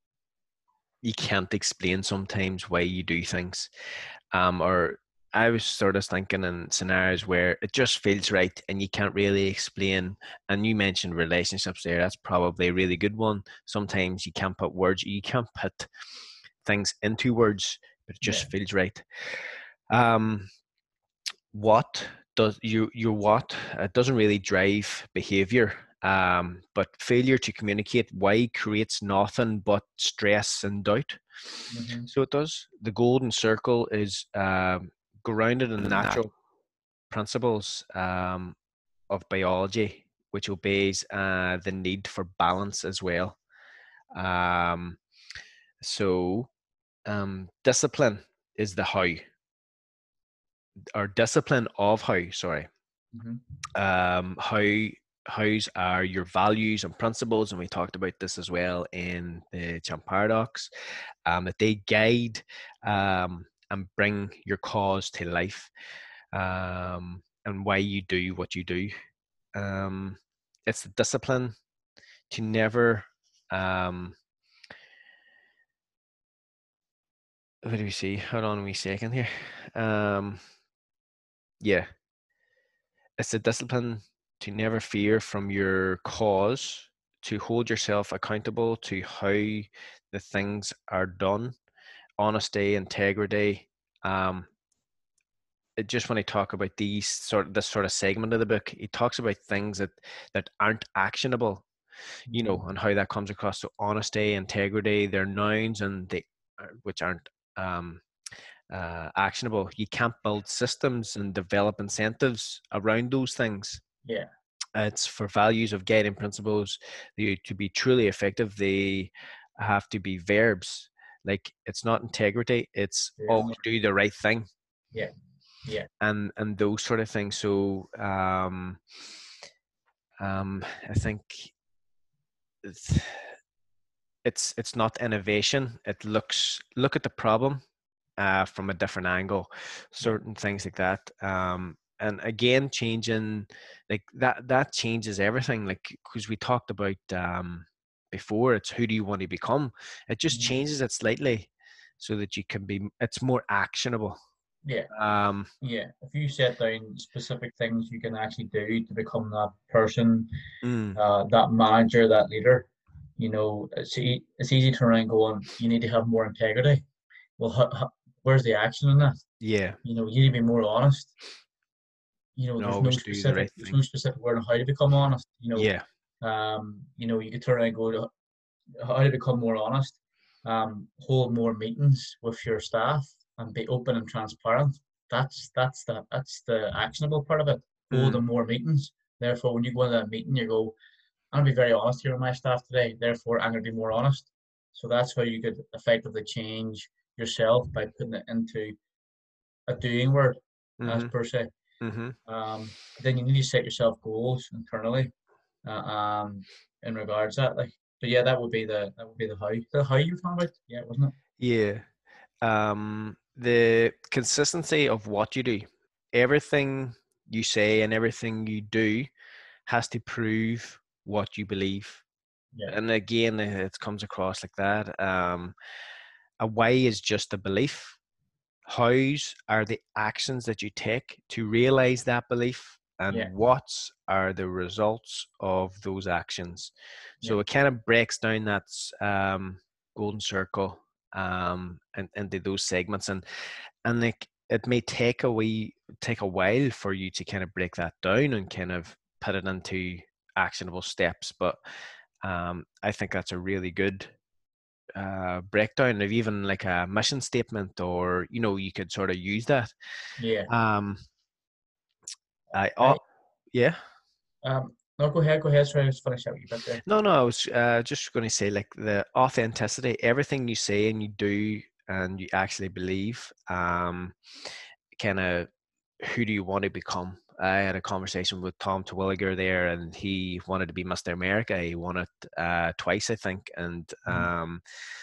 you can't explain sometimes why you do things, um, or I was sort of thinking in scenarios where it just feels right and you can't really explain. And you mentioned relationships there. That's probably a really good one. Sometimes you can't put words, you can't put things into words, but it Yeah, just feels right. Um, what does you your what it doesn't really drive behavior, um, but failure to communicate why creates nothing but stress and doubt. hmm, So it does. The golden circle is um, grounded in Not natural principles um, of biology, which obeys uh, the need for balance as well. Um, so um, discipline is the how, or discipline of how. Sorry, hmm, um, how hows are your values and principles, and we talked about this as well in the Champ Paradox, um, that they guide um, and bring your cause to life, um, and why you do what you do. Um, it's the discipline to never. Um, what do we see? Hold on a wee second here. Um, yeah, it's the discipline to never fear from your cause, to hold yourself accountable to how the things are done, honesty, integrity. Um, it just when I talk about these sort of this sort of segment of the book, he talks about things that that aren't actionable, you hmm, know, and how that comes across. So honesty, integrity, they're nouns, and they which aren't um, uh, actionable. You can't build systems and develop incentives around those things. yeah, It's for values of guiding principles. They, to be truly effective, they have to be verbs. Like it's not integrity; it's yeah, always do the right thing, yeah, yeah, and and those sort of things. So um, um, I think it's, it's it's not innovation. It looks look at the problem uh, from a different angle. yeah, Certain things like that. Um, and again, changing like that, that changes everything. Like, because we talked about um, before, it's who do you want to become? It just Mhm. changes it slightly so that you can be, it's more actionable. Yeah, Um, yeah. If you set down specific things you can actually do to become that person, mm, uh, that manager, that leader, you know, it's e it's easy to run going, you need to have more integrity. Well, ho ho where's the action in that? yeah, You know, you need to be more honest. You know, and there's no always do the specific right there's thing. no specific word on how to become honest. You Yeah. know, um, you know, you could turn around and go to how to become more honest, um, hold more meetings with your staff and be open and transparent. That's that's the that's the actionable part of it. Mm, Holding more meetings. Therefore, when you go into that meeting, you go, I'm gonna be very honest here with my staff today. Therefore, I'm gonna be more honest. So that's how you could effectively change yourself by putting it into a doing word, as mm-hmm, per se. mm-hmm. Um, then you need to set yourself goals internally, uh, um, in regards to that. Like, but yeah, that would be the that would be the how. The how you were talking about, yeah, wasn't it? Yeah. Um, the consistency of what you do, everything you say and everything you do has to prove what you believe. Yeah, And again, it comes across like that. Um, a why is just a belief. Hows are the actions that you take to realize that belief, and yeah, what's are the results of those actions. yeah, So it kind of breaks down that um, golden circle um, and into those segments, and and like it may take a wee take a while for you to kind of break that down and kind of put it into actionable steps, but um, I think that's a really good uh, breakdown of even like a mission statement, or you know, you could sort of use that. yeah. Um, I oh I yeah. um no, go ahead, go ahead. Sorry, I was finish out a bit there. No, no, I was uh, just going to say like the authenticity, everything you say and you do and you actually believe. Um, kind of who do you want to become? I had a conversation with Tom Terwilliger there, and he wanted to be Mister America. He won it uh, twice, I think, and Mhm. um,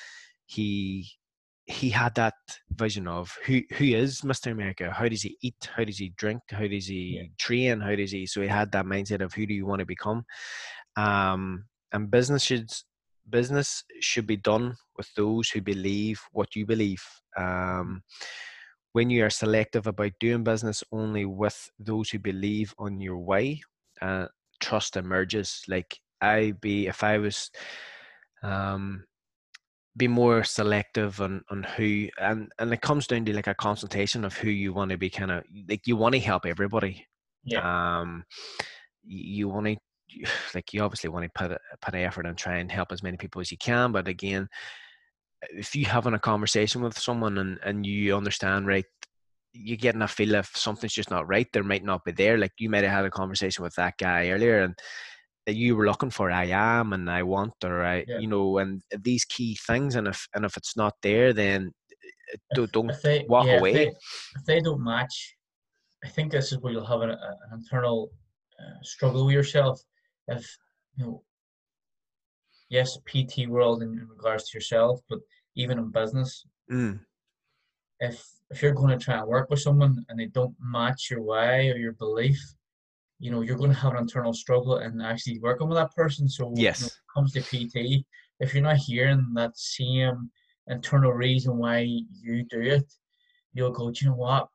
he he had that vision of who who is Mister America. How does he eat? How does he drink? How does Yeah, he train? How does he? So he had that mindset of who do you want to become? Um, and business should business should be done with those who believe what you believe. mhm. Um, when you are selective about doing business only with those who believe on your way, uh, trust emerges. Like I be if I was um, be more selective on on who, and and it comes down to like a consultation of who you want to be kind of like you want to help everybody. Yeah, Um, you want to like you obviously want to put a, put effort and try and help as many people as you can, but again, if you having a conversation with someone and and you understand, right, you're getting a feel if something's just not right, there might not be there. Like you might have had a conversation with that guy earlier, and that you were looking for I am and I want, or I, yeah. you know, and these key things, and if and if it's not there, then If don't, don't if they walk yeah if they away. if they don't match, I think this is where you'll have an, a, an internal uh, struggle with yourself. If you know, yes, P T world in, in regards to yourself, but even in business, Mm, if if you're going to try and work with someone and they don't match your way or your belief, you know, you're going to have an internal struggle in actually working with that person. So, you know, when yes, it comes to P T, if you're not hearing that same internal reason why you do it, you'll go, do you know what?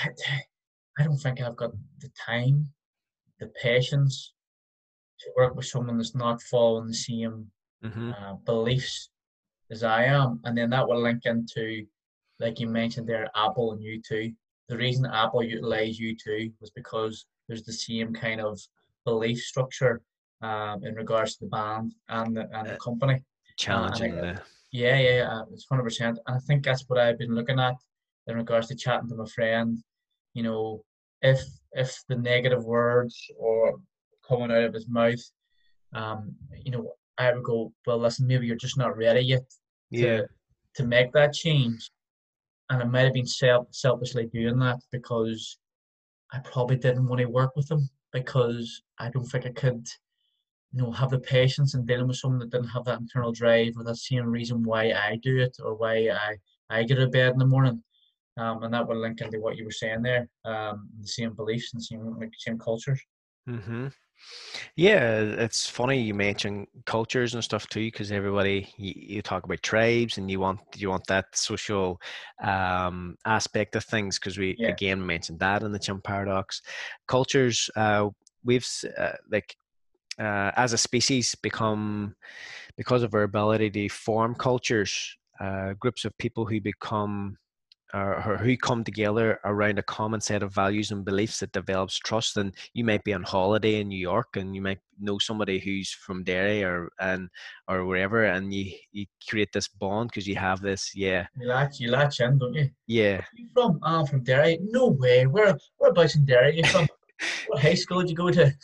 I don't think I've got the time, the patience to work with someone that's not following the same mm-hmm, uh, beliefs as I am. And then that will link into, like you mentioned there, Apple and U two. The reason Apple utilized U two was because there's the same kind of belief structure um, in regards to the band and the, and the uh, company. Uh, and I, challenging the yeah, yeah, yeah, it's one hundred percent. And I think that's what I've been looking at in regards to chatting to my friend. You know, if if the negative words or coming out of his mouth, um, you know, I would go, well, listen, maybe you're just not ready yet yeah, to to make that change. And I might have been self selfishly doing that because I probably didn't want to work with them because I don't think I could, you know, have the patience in dealing with someone that didn't have that internal drive or that same reason why I do it or why I I get out of bed in the morning. um, and that will link into what you were saying there. Um, the same beliefs and same like same cultures. Hmm. Yeah, it's funny you mention cultures and stuff too, because everybody you, you talk about tribes and you want you want that social um, aspect of things because we Yeah, again mentioned that in the Chimp Paradox. Cultures, uh, we've s- uh, like uh, as a species become because of our ability to form cultures, uh, groups of people who become or, or who come together around a common set of values and beliefs that develops trust. And you might be on holiday in New York, and you might know somebody who's from Derry or and or wherever, and you you create this bond because you have this. Yeah, you latch you latch in, don't you? yeah. Where are you from? Oh, I'm from Derry. No way. Where whereabouts in Derry are you from? What high school did you go to?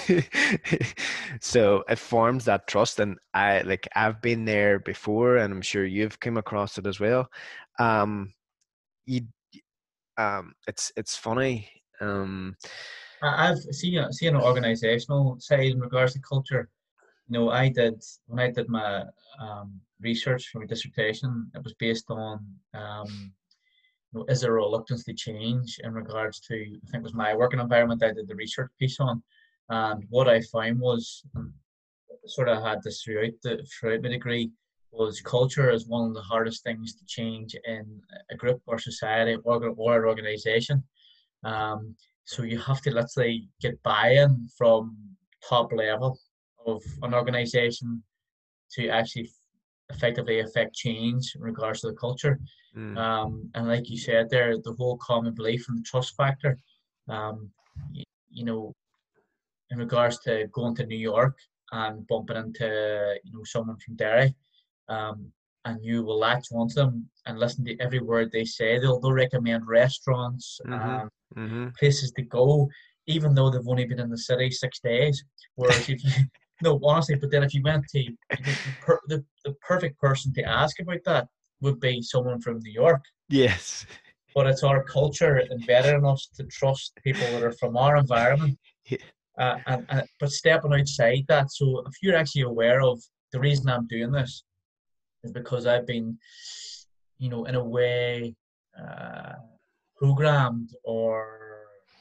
So it forms that trust, and I like I've been there before, and I'm sure you've come across it as well. Um, you um, it's it's funny. Um, I- I've seen a, seen an organisational side in regards to culture. You know, I did when I did my um, research for my dissertation. It was based on um, you know, is there a reluctance to change in regards to I think it was my working environment. I did the research piece on, and what I found was and sort of had this throughout the throughout my degree was culture is one of the hardest things to change in a group or society or, or an organization. Um, so you have to literally get buy-in from top level of an organization to actually effectively affect change in regards to the culture. mm, Um, and like you said there, the whole common belief and the trust factor. Um, you, you know, in regards to going to New York and bumping into you know someone from Derry, um, and you will latch onto them and listen to every word they say. They'll they'll recommend restaurants mhm, and mhm. places to go, even though they've only been in the city six days. Whereas if you no honestly, but then if you went to the the, per, the the perfect person to ask about that would be someone from New York. Yes. But it's our culture embedded in us to trust people that are from our environment Yeah. uh, and, and but stepping outside that. So if you're actually aware of the reason I'm doing this is because I've been, you know, in a way, uh, programmed or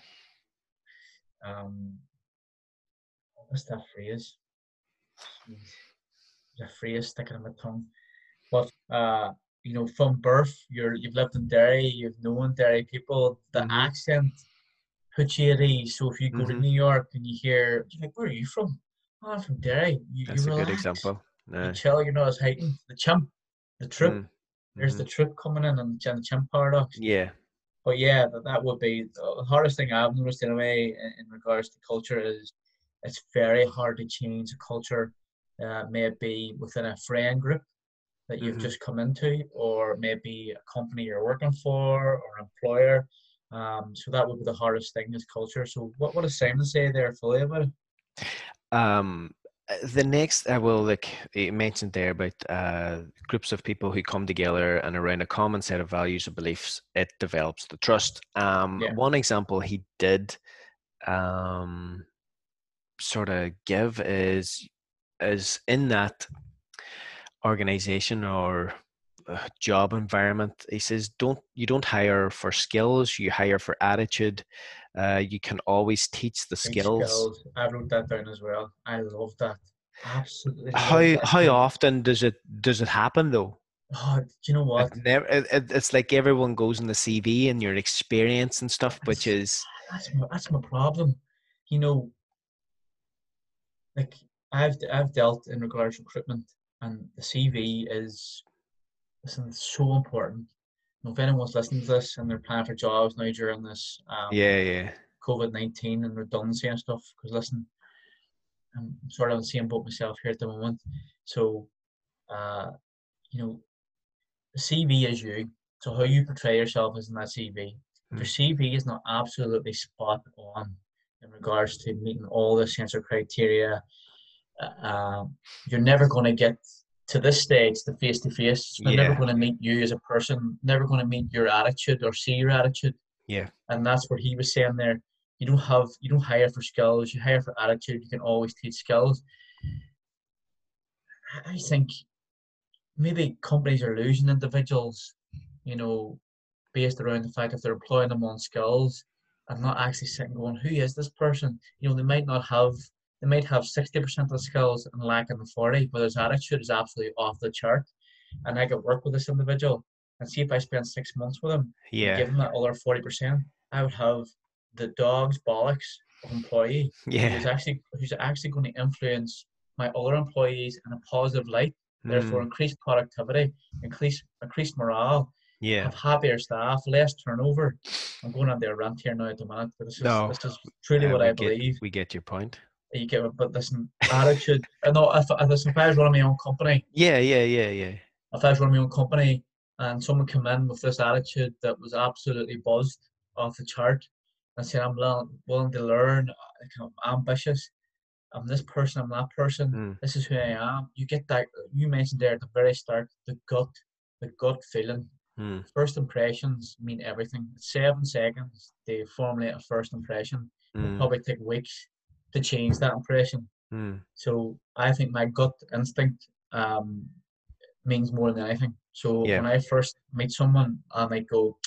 um, what's that phrase? Jeez, there's a phrase sticking in my tongue. But uh, you know, from birth, you're you've lived in Derry, you've known Derry people. The Mhm, accent puts you at ease. So if you go to mhm. New York and you hear, you're like, where are you from? Oh, I'm from Derry. You you That's a good relax, example. you No. chill. You're not as heightened. The chimp, the trip. Mm, There's the mhm. trip coming in and the chimp paradox. Yeah. But yeah, that, that would be the hardest thing I've noticed in a way in, in regards to culture is it's very hard to change a culture. Uh, may it be within a friend group that you've Mhm. just come into, or maybe a company you're working for, or an employer. Um, so that would be the hardest thing is culture. So what what does Simon say there fully about it? Um, uh, the next, I will like you mentioned there about uh, groups of people who come together and around a common set of values and beliefs, it develops the trust. Um, Yeah, one example he did um, sort of give is is in that organization or uh, job environment. He says, "Don't you don't hire for skills, you hire for attitude. Uh, you can always teach the teach skills." skills. I wrote that down as well. I love that. Absolutely love How that how quote. often does it does it happen though? Oh, do you know It what? never. It, it- it's like everyone goes in the C V and your experience and stuff, which That's is that's my, that's my problem. You know, like I've I've dealt in regards to recruitment, and the C V is listen, it's so important. You know, if anyone's listening to this and they're applying for jobs now during this um, yeah, yeah. COVID nineteen and redundancy and stuff, because listen, I'm sort of on the same boat myself here at the moment. So, uh, you know, the C V is you. So how you portray yourself is in that C V. If your Mm, C V is not absolutely spot on in regards to meeting all the essential criteria, uh, um, you're never going to get to this stage, the face to face. They're never yeah, going to meet you as a person, never going to meet your attitude or see your attitude. yeah. And that's what he was saying there. You don't have, you don't hire for skills, you hire for attitude. You can always teach skills. I think maybe companies are losing individuals, you know, based around the fact if they're employing them on skills and not actually sitting going, who is this person? You know, they might not have, they might have sixty percent of the skills and lacking the forty, but his attitude is absolutely off the chart. And I could work with this individual and see if I spend six months with him and Yeah. give him that other forty percent, I would have the dog's bollocks of employee Yeah. who's actually who's actually going to influence my other employees in a positive light, therefore Mm. increase productivity, increase increase morale, Yeah. have happier staff, less turnover. I'm going on their rant here now at the minute, but this is No. this is truly Uh, what we I get believe. we get your point. You get it, but listen, attitude. I know if, if, if I was running my own company, Yeah, yeah, yeah, yeah. if I was running my own company and someone came in with this attitude that was absolutely buzzed off the chart and said, I'm willing, willing to learn, I'm ambitious, I'm this person, I'm that person, Mm. this is who I am. You get that, you mentioned there at the very start, the gut, the gut feeling. Mm. First impressions mean everything. Seven seconds to formulate a first impression. It'll Mm. probably take weeks to change that impression. Mm. So I think my gut instinct um, means more than anything. So Yeah. when I first meet someone, I might go,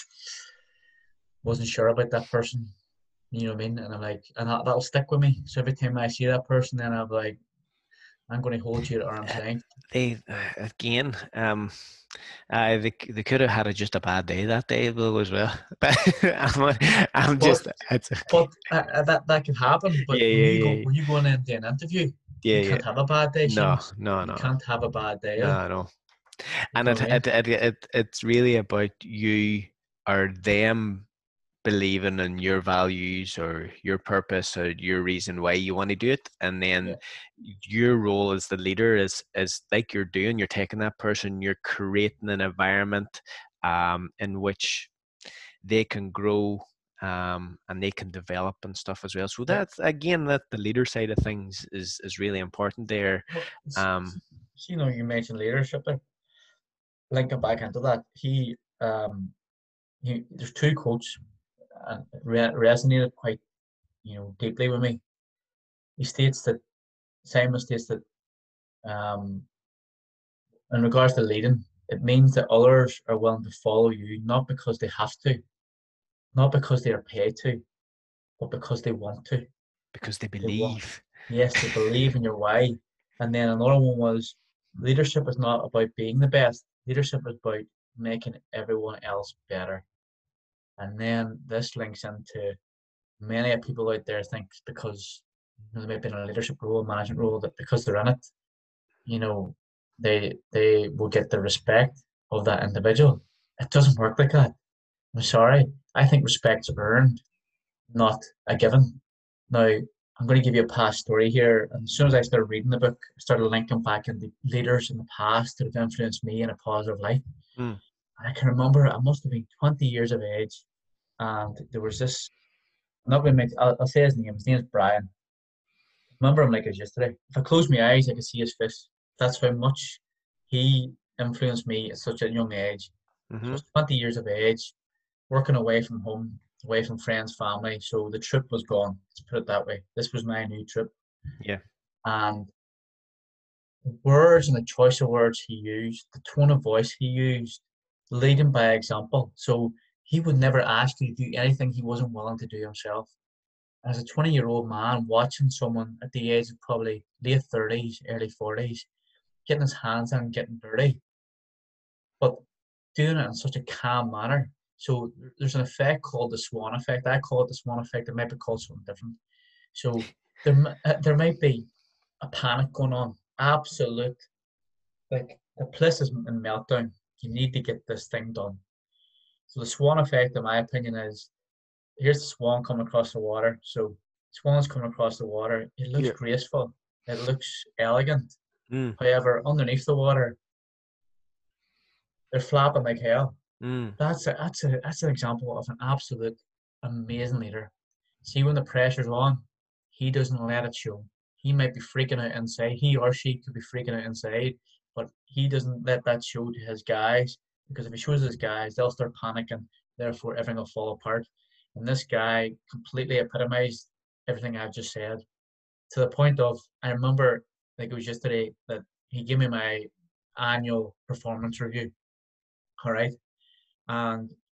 wasn't sure about that person. You know what I mean? And I'm like, and that, that'll stick with me. So every time I see that person, then I'm like, I'm going to hold you at arm's Uh, length. They uh, again, um, uh, they they could have had a, just a bad day that day though as well. But I'm, I'm But just it's but uh, uh, that that can happen. But yeah, when yeah, you go yeah, when you go in into an interview, yeah, you yeah. can't have a bad day, No, Seamus. no, You no, can't have a bad day. Like, no, no. you And know it, what I mean? it, it, it, it's really about you or them believing in your values or your purpose or your reason why you want to do it, and then Yeah. your role as the leader is is like you're doing, you're taking that person, you're creating an environment um, in which they can grow um, and they can develop and stuff as well. So Yeah. that's again that the leader side of things is is really important there. Well, it's, um, it's, you know, you mentioned leadership there. Linking back into that, he um he there's two quotes and it re- resonated quite you know deeply with me. He states that Simon states that um in regards to leading, it means that others are willing to follow you not because they have to, not because they are paid to, but because they want to. because they They want. believe. Yes, they believe in your why. And then another one was leadership is not about being the best. Leadership is about making everyone else better. And then this links into many people out there think because you know, they might be in a leadership role, management role, that because they're in it, you know, they they will get the respect of that individual. It doesn't work like that. I'm sorry. I think respect's earned, not a given. Now, I'm going to give you a past story here. And as soon as I started reading the book, I started linking back into leaders in the past that have influenced me in a positive light. Mm. And I can remember I must have been twenty years of age. And there was this, I'm not going to make, I'll, I'll say his name. His name is Brian. I remember him like it was yesterday. If I close my eyes, I can see his face. That's how much he influenced me at such a young age. So I Mm-hmm. was twenty years of age, working away from home, away from friends, family. So the trip was gone. Let's put it that way. This was my new trip. Yeah. And the words and the choice of words he used, the tone of voice he used, leading by example. So he would never ask you to do anything he wasn't willing to do himself. As a twenty year old man watching someone at the age of probably late thirties, early forties, getting his hands on getting dirty, but doing it in such a calm manner. So there's an effect called the swan effect. I call it the swan effect. It might be called something different. So there, uh, there might be a panic going on. Absolute, like the place is in meltdown. You need to get this thing done. So the swan effect, in my opinion, is here's the swan coming across the water. So swan's coming across the water. It looks Yeah. graceful. It looks elegant. Mm. However, underneath the water, they're flapping like hell. Mm. That's a, that's a that's an example of an absolute amazing leader. See when the pressure's on, he doesn't let it show. He might be freaking out inside. He or she could be freaking out inside, but he doesn't let that show to his guys because if he shows his guys, they'll start panicking. Therefore, everything will fall apart. And this guy completely epitomized everything I've just said to the point of I remember like it was yesterday that he gave me my annual performance review. All right. And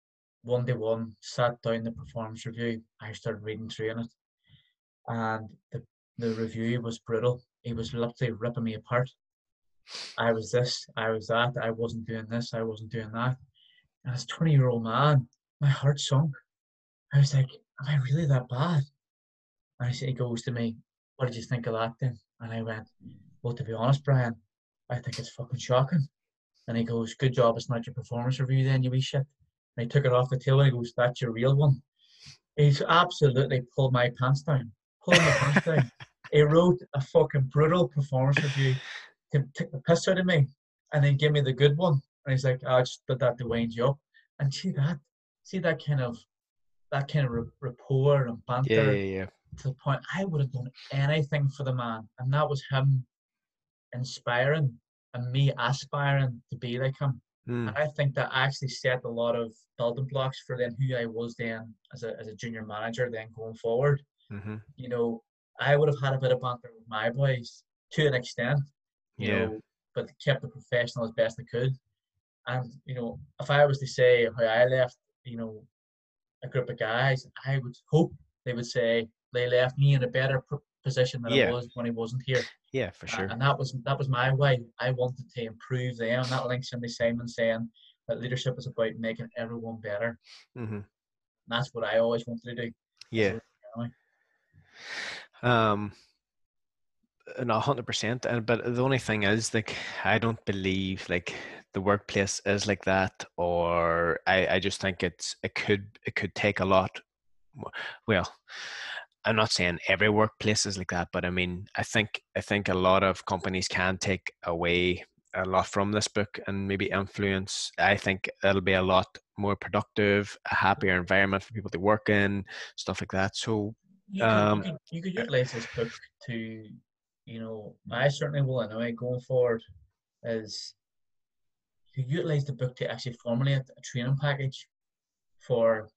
one day one, sat down the performance review. I started reading through in it, and the the review was brutal. He was literally ripping me apart. I was this, I was that, I wasn't doing this, I wasn't doing that. And as a twenty year old man, my heart sunk. I was like, am I really that bad? And he goes to me, what did you think of that then? And I went, well, to be honest, Brian, I think it's fucking shocking. And he goes, good job, it's not your performance review then, you wee shit. And he took it off the table and he goes, that's your real one. He's absolutely pulled my pants down, pulled my pants down. He wrote a fucking brutal performance review to take the piss out of me and then give me the good one. And he's like, oh, I just did that to wind you up. And see that, see that kind of, that kind of rapport and Yeah, banter yeah, yeah. to the point I would have done anything for the man. And that was him inspiring and me aspiring to be like him. Mm. And I think that actually set a lot of building blocks for then who I was then as a as a junior manager then going forward. Mm-hmm. You know, I would have had a bit of banter with my boys to an extent, you Yeah. know, but kept it professional as best I could. And, you know, if I was to say how I left, you know, a group of guys, I would hope they would say they left me in a better position than I Yeah. was when he wasn't here. Yeah, for sure. Uh, and that was that was my way. I wanted to improve them. And that links into Simon saying that leadership is about making everyone better. Mm-hmm. And that's what I always wanted to do. Yeah. Um, no, one hundred percent. And but the only thing is, like, I don't believe like the workplace is like that, or I, I just think it's it could it could take a lot. Well, I'm not saying every workplace is like that, but I mean, I think I think a lot of companies can take away a lot from this book and maybe influence. I think it'll be a lot more productive, a happier environment for people to work in, stuff like that. So you could um, you could you could utilize this book to, you know, I certainly will anyway going forward, is you utilize the book to actually formulate a training package for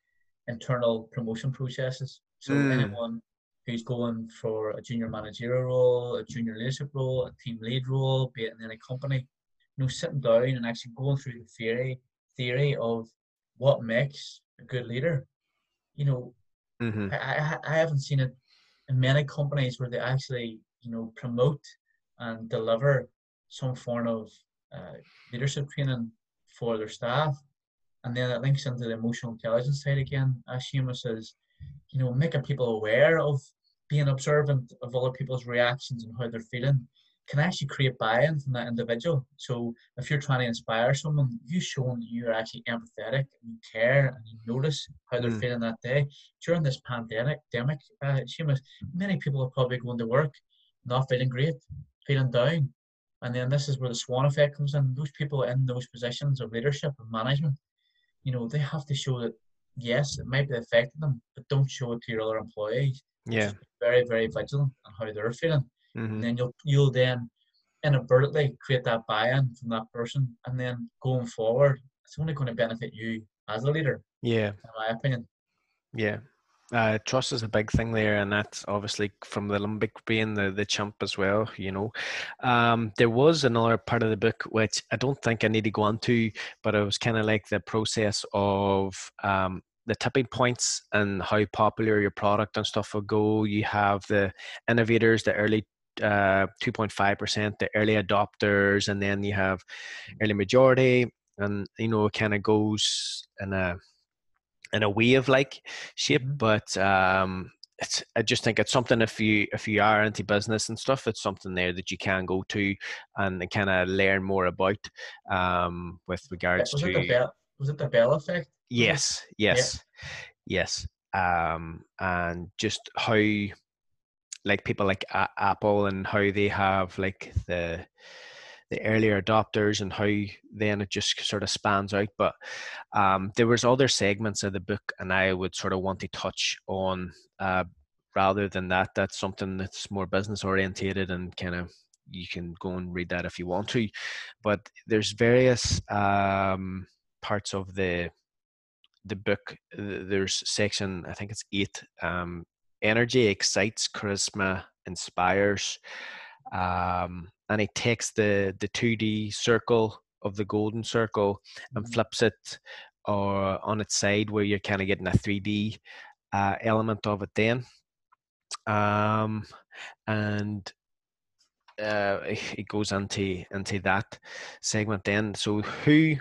internal promotion processes. So mm, anyone who's going for a junior managerial role, a junior leadership role, a team lead role, be it in any company, you know, sitting down and actually going through the theory theory of what makes a good leader. You know, mm-hmm. I, I, I haven't seen it in many companies where they actually, you know, promote and deliver some form of uh, leadership training for their staff. And then it links into the emotional intelligence side again, as Seamus says, you know, making people aware of being observant of other people's reactions and how they're feeling can actually create buy-in from that individual. So if you're trying to inspire someone, you showing that you're actually empathetic and you care and you notice how they're mm, feeling that day. During this pandemic, uh, Seamus, many people are probably going to work not feeling great, feeling down. And then this is where the swan effect comes in. Those people in those positions of leadership and management, you know, they have to show that, yes, it might be affecting them, but don't show it to your other employees. Yeah. Just be very, very vigilant on how they're feeling. Mm-hmm. And then you'll you'll then inadvertently create that buy-in from that person. And then going forward, it's only going to benefit you as a leader, Yeah. in my opinion. Yeah. Uh, trust is a big thing there, and that's obviously from the Olympic being the, the champ as well, you know. Um, there was another part of the book which I don't think I need to go into, but it was kind of like the process of um, the tipping points and how popular your product and stuff will go. You have the innovators, the early uh, two point five percent, the early adopters, and then you have early majority, and, you know, it kind of goes in a in a way of like shape, Mm-hmm. but um, it's, I just think it's something, if you if you are into business and stuff, it's something there that you can go to and kind of learn more about um, with regards Was it the to. bell? Was it the bell effect? Was it? Yes, Yeah. yes, yes, um, and just how like people like A- Apple and how they have like the the earlier adopters and how then it just sort of spans out. But um, there was other segments of the book, and I would sort of want to touch on uh, rather than that. That's something that's more business orientated and kind of you can go and read that if you want to. But there's various um, parts of the the book. There's section, I think it's eight. Um, energy excites, charisma inspires, um, and he takes the the two D circle of the golden circle and Mm-hmm. flips it or on its side where you're kind of getting a three D uh, element of it then. Um, and uh, it goes into into that segment then. So who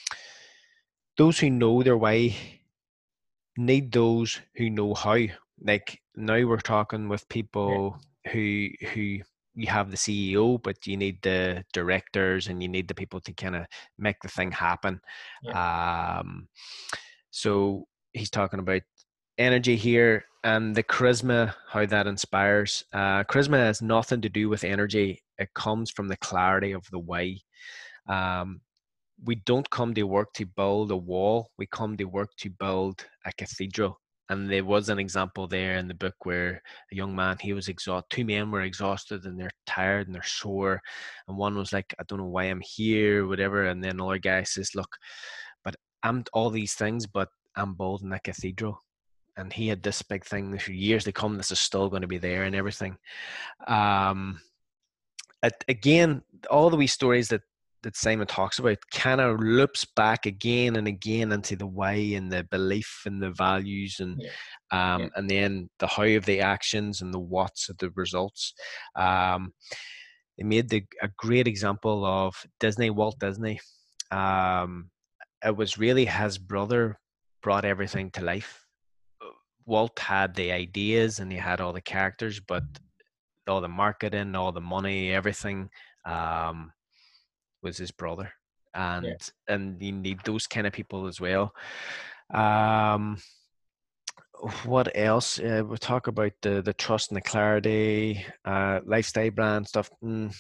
those who know their way need those who know how. Like now we're talking with Yeah, people who who you have the C E O, but you need the directors and you need the people to kind of make the thing happen. yeah, Um, so he's talking about energy here and the charisma, how that inspires. Uh, charisma has nothing to do with energy. It comes from the clarity of the why. Um, we don't come to work to build a wall. We come to work to build a cathedral. And there was an example there in the book where a young man, he was exhausted. Two men were exhausted and they're tired and they're sore. And one was like, I don't know why I'm here, whatever. And then another guy says, look, but I'm all these things, but I'm building a cathedral. And he had this big thing for years to come. This is still going to be there and everything. Um, it, again, all the wee stories that that Simon talks about kind of loops back again and again into the why and the belief and the values and yeah, yeah, um, and then the how of the actions and the what's of the results. Um, they made the, a great example of Disney, Walt Disney. Um, it was really his brother brought everything to life. Walt had the ideas and he had all the characters, but all the marketing, all the money, everything um, was his brother, yeah. and and you need those kind of people as well. Um, what else? Uh, we talk about the the trust and the clarity, uh, lifestyle brand stuff. Mm.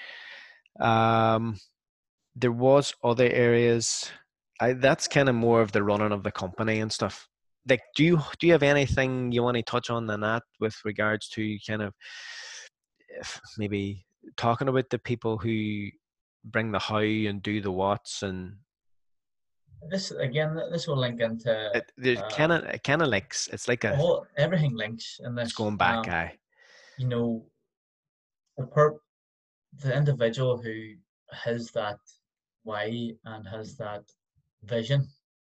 Um, there was other areas. I, that's kind of more of the running of the company and stuff. Like, do you do you have anything you want to touch on than that with regards to kind of if maybe talking about the people who bring the how and do the what's and This again, this will link into it, there's uh, kind of it kind of links. It's like a all everything links in it's this. going back Um, guy. you know, the per the individual who has that why and has that vision,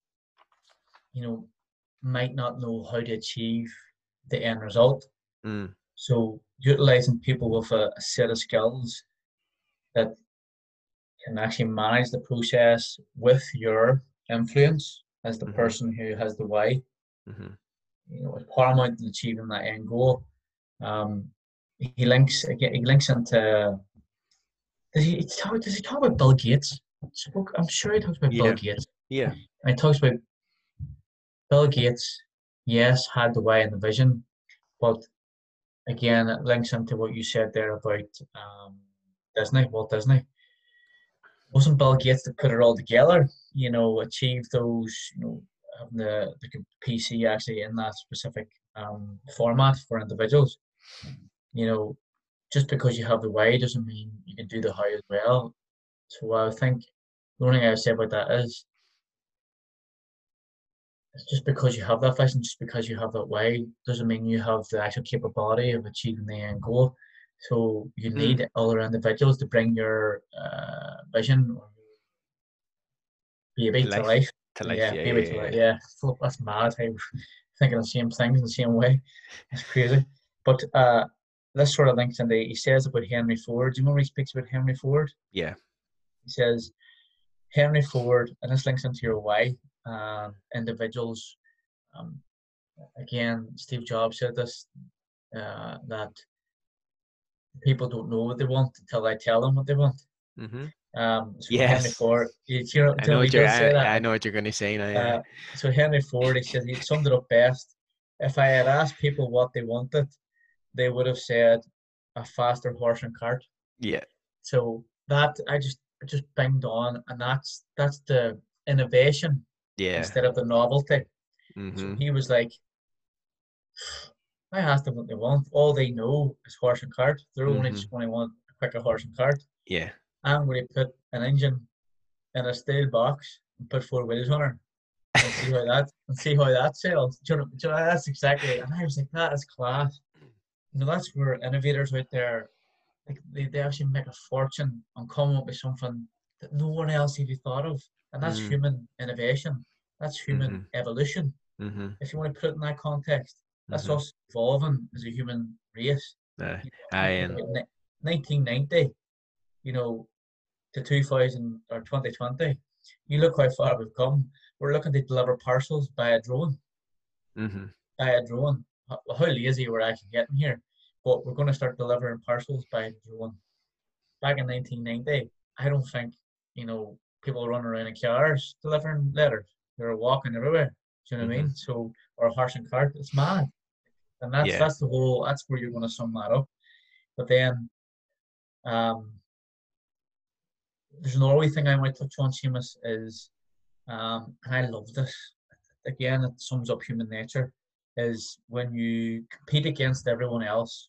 you know, might not know how to achieve the end result. Mm, So utilizing people with a, a set of skills that can actually manage the process with your influence as the mm-hmm, person who has the why, mm-hmm. you know, is paramount in achieving that end goal. Um, he links again. He links into. Does he talk? Does he talk about Bill Gates? Spoke, I'm sure he talks about Bill Yeah, Gates. yeah, And he talks about Bill Gates. Yes, had the way and the vision, but again, it links into what you said there about um, Disney, Walt Disney. Wasn't Bill Gates that put it all together? You know, achieve those. You know, having the the P C actually in that specific um, format for individuals. You know, just because you have the way doesn't mean you can do the how as well. So I think the only thing I would say about that is it's just because you have that vision, just because you have that way, doesn't mean you have the actual capability of achieving the end goal. So you mm, need other individuals to bring your uh, vision or to baby to life, life. to life. Yeah, Yeah, baby yeah, to life. yeah, Yeah, Flip, that's mad. How thinking the same things in the same way. That's crazy. But uh, this sort of links into he says about Henry Ford. Do you remember he speaks about Henry Ford? yeah. He says Henry Ford, and this links into your why. Uh, individuals, um, again, Steve Jobs said this uh, that people don't know what they want until I tell them what they want. Mm-hmm. Um, so Henry Yes, Ford, you, you know, I you know know, he what you're. does say I, that. I know what you're going to say now. Yeah. Uh, so Henry Ford, he says he summed it up best. If I had asked people what they wanted, they would have said a faster horse and cart. Yeah. So that I just I just banged on, and that's that's the innovation Yeah. instead of the novelty. So Mm-hmm. he was like, I asked them what they want. All they know is horse and cart. They're only Mm-hmm. just going to want a quicker horse and cart. Yeah. I'm going to put an engine in a steel box and put four wheels on her and see how that and see how that sells. Do you know, do you know, that's exactly. And I was like, that is class. You know, that's where innovators out there, like they, they actually make a fortune on coming up with something that no one else even thought of, and that's Mm. human innovation. That's human Mhm. evolution. Mhm. If you want to put it in that context, that's Mhm. us evolving as a human race. Aye. You know, Aye. think And about nineteen ninety, you know, to two thousand or twenty twenty. You look how far we've come. We're looking to deliver parcels by a drone, mhm. by a drone. How, how lazy we're actually getting here. But we're going to start delivering parcels by drone. Back in nineteen ninety, I don't think, you know, people were running around in cars delivering letters. They were walking everywhere. Do you know what I Mhm. mean? So, or a horse and cart. It's mad. And that's Yeah. that's the whole. That's where you're going to sum that up. But then, um, there's another wee thing I might touch on, Seamus, is, um, and I love this. Again, it sums up human nature. Is when you compete against everyone else,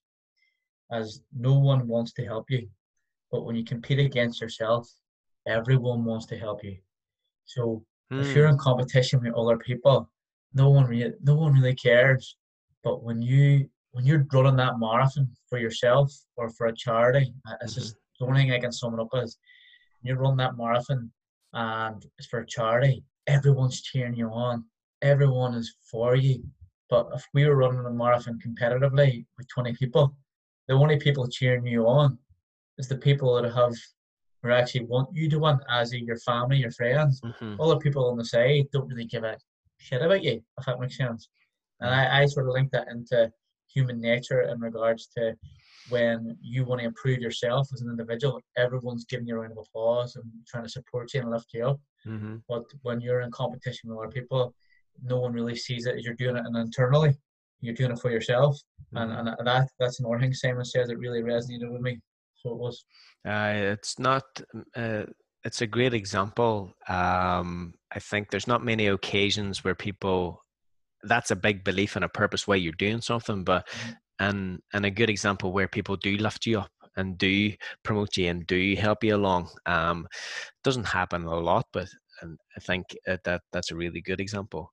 as no one wants to help you, but when you compete against yourself, everyone wants to help you. So if you're Hmm. in competition with other people, no one really, no one really cares. But when you when you're running that marathon for yourself or for a charity, uh, it's Mhm. just the only thing I can sum it up as. You run that marathon and it's for a charity, everyone's cheering you on. Everyone is for you. But if we were running a marathon competitively with twenty people, the only people cheering you on is the people that have who actually want you to win, as in your family, your friends. Mhm. Other people on the side don't really give a shit about you, if that makes sense. And Mhm. I, I sort of link that into human nature in regards to when you want to improve yourself as an individual, everyone's giving you a round of applause and trying to support you and lift you up. Mhm. But when you're in competition with other people, no one really sees it as you're doing it and internally. You're doing it for yourself. And, Mhm. and that that's another thing Simon says that really resonated with me. So it was. Uh, it's not. Uh, it's a great example. Um, I think there's not many occasions where people. That's a big belief and a purpose why you're doing something, but and and a good example where people do lift you up and do promote you and do help you along. Um, doesn't happen a lot, but and I think uh, that that's a really good example.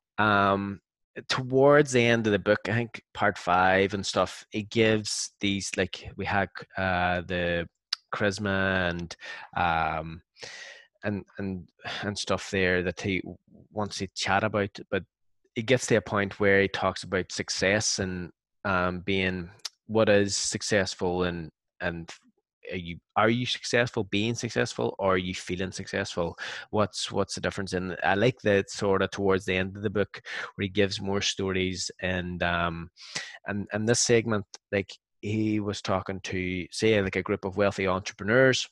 Um, towards the end of the book, I think part five and stuff, it gives these like we had uh, the charisma and um, and and and stuff there that he wants to chat about, but it gets to a point where he talks about success and um, being what is successful and and are you are you successful being successful or are you feeling successful? What's what's the difference? And I like that sort of towards the end of the book where he gives more stories and um and and this segment, like he was talking to say like a group of wealthy entrepreneurs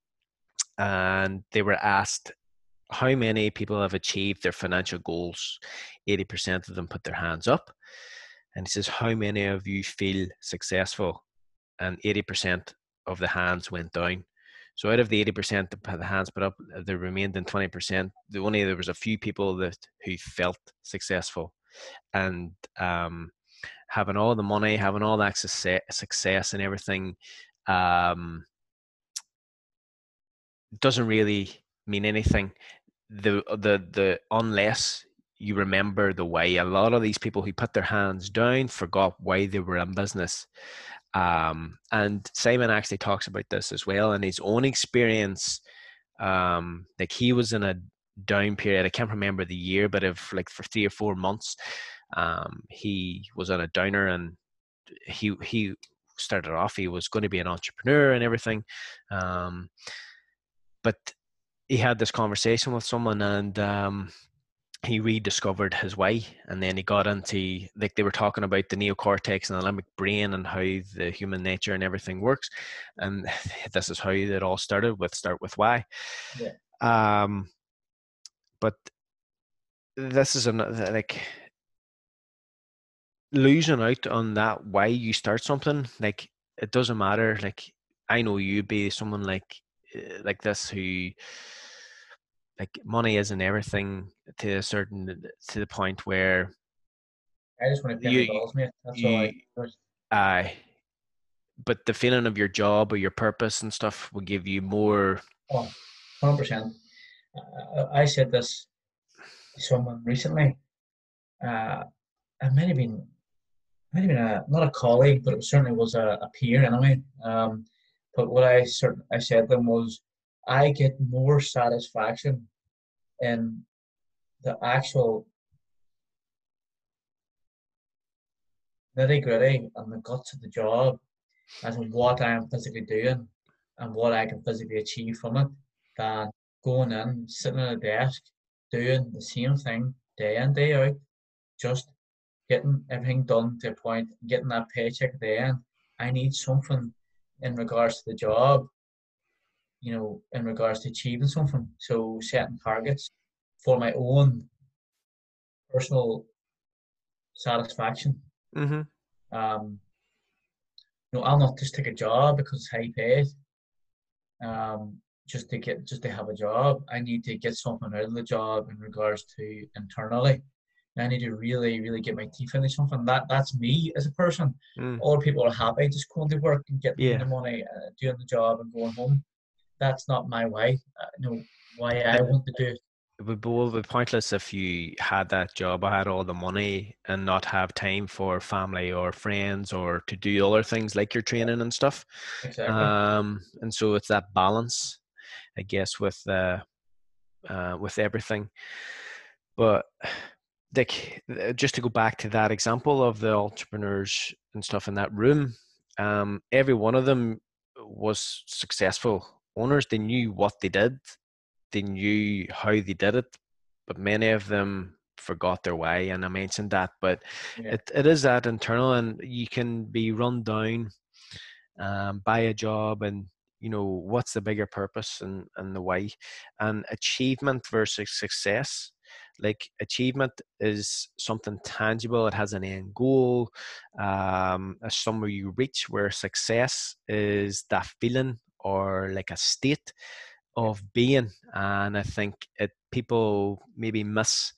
and they were asked how many people have achieved their financial goals. eighty percent of them put their hands up. And he says, how many of you feel successful? And eighty percent of the hands went down. So out of the eighty percent that had the hands put up, there remained in twenty percent. The only there was a few people that who felt successful, and um, having all the money, having all that success, success and everything, um, doesn't really mean anything. The the the unless you remember the why. A lot of these people who put their hands down forgot why they were in business. Um, and Simon actually talks about this as well in his own experience. Um, like he was in a down period. I can't remember the year, but if like for three or four months, um, he was on a downer, and he he started off. He was going to be an entrepreneur and everything, um, but he had this conversation with someone, and um, he rediscovered his way, and then he got into like they were talking about the neocortex and the limbic brain and how the human nature and everything works, and this is how it all started with start with why. Yeah. Um, but this is an like losing out on that why you start something. Like it doesn't matter. Like I know you'd be someone like uh, like this who like money isn't everything to a certain to the point where I just want to pay you my you, bills, mate. That's all I you do. uh, but the feeling of your job or your purpose and stuff will give you more. Oh, one hundred percent. Uh, I said this to someone recently. Uh, it might have been, might have been a, not a colleague, but it certainly was a, a peer anyway. Um, but what I certain I said to them was, I get more satisfaction in the actual nitty gritty and the guts of the job as in what I am physically doing and what I can physically achieve from it than going in, sitting at a desk, doing the same thing day in, day out, just getting everything done to a point, getting that paycheck at the end. I need something in regards to the job, you know, in regards to achieving something. So setting targets for my own personal satisfaction. Mm-hmm. Um, you know, I'll not just take a job because it's high paid. Um, just to get just to have a job. I need to get something out of the job in regards to internally. I need to really, really get my teeth into something. That that's me as a person. Mm. Other people are happy just going to work and getting Yeah. the money, uh, doing the job, and going home. That's not my way. Uh, you know why I And want to do it. it would be, would be pointless if you had that job, I had all the money, and not have time for family or friends or to do other things like your Yeah, training and stuff. exactly. Um, and so it's that balance, I guess, with uh, uh, with everything. But Dick, uh, just to go back to that example of the entrepreneurs and stuff in that room, um, every one of them was successful owners. They knew what they did, they knew how they did it, but many of them forgot their way. And I mentioned that, but Yeah, it, it is that internal, and you can be run down um, by a job, and you know what's the bigger purpose, and, and the why, and achievement versus success. Like achievement is something tangible, it has an end goal, um somewhere you reach, where success is that feeling or like a state yeah, of being. And I think it people maybe misdefine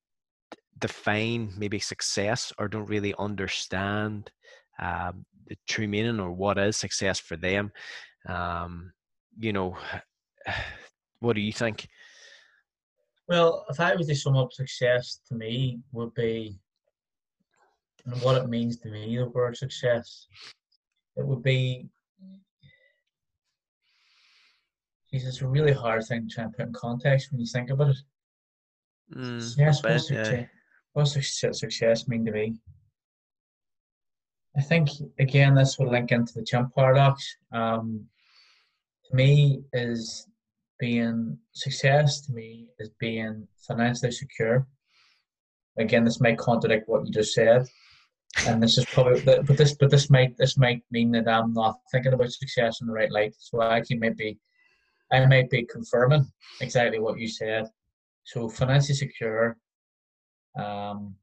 maybe success, or don't really understand um, the true meaning, or what is success for them. um, you know what do you think? well, if I was to sum up success to me would be, and what it means to me, the word success, it would be, geez, it's a really hard thing to try and put in context when you think about it. Mm, Success, what but yeah. success, what success, success mean to me? I think again, this would link into the chimp paradox. Um, to me, is being success to me is being financially secure. Again, this might contradict what you just said, and this is probably, but this, but this might, this might mean that I'm not thinking about success in the right light. So I actually might be, I might be confirming exactly what you said. So financially secure, um,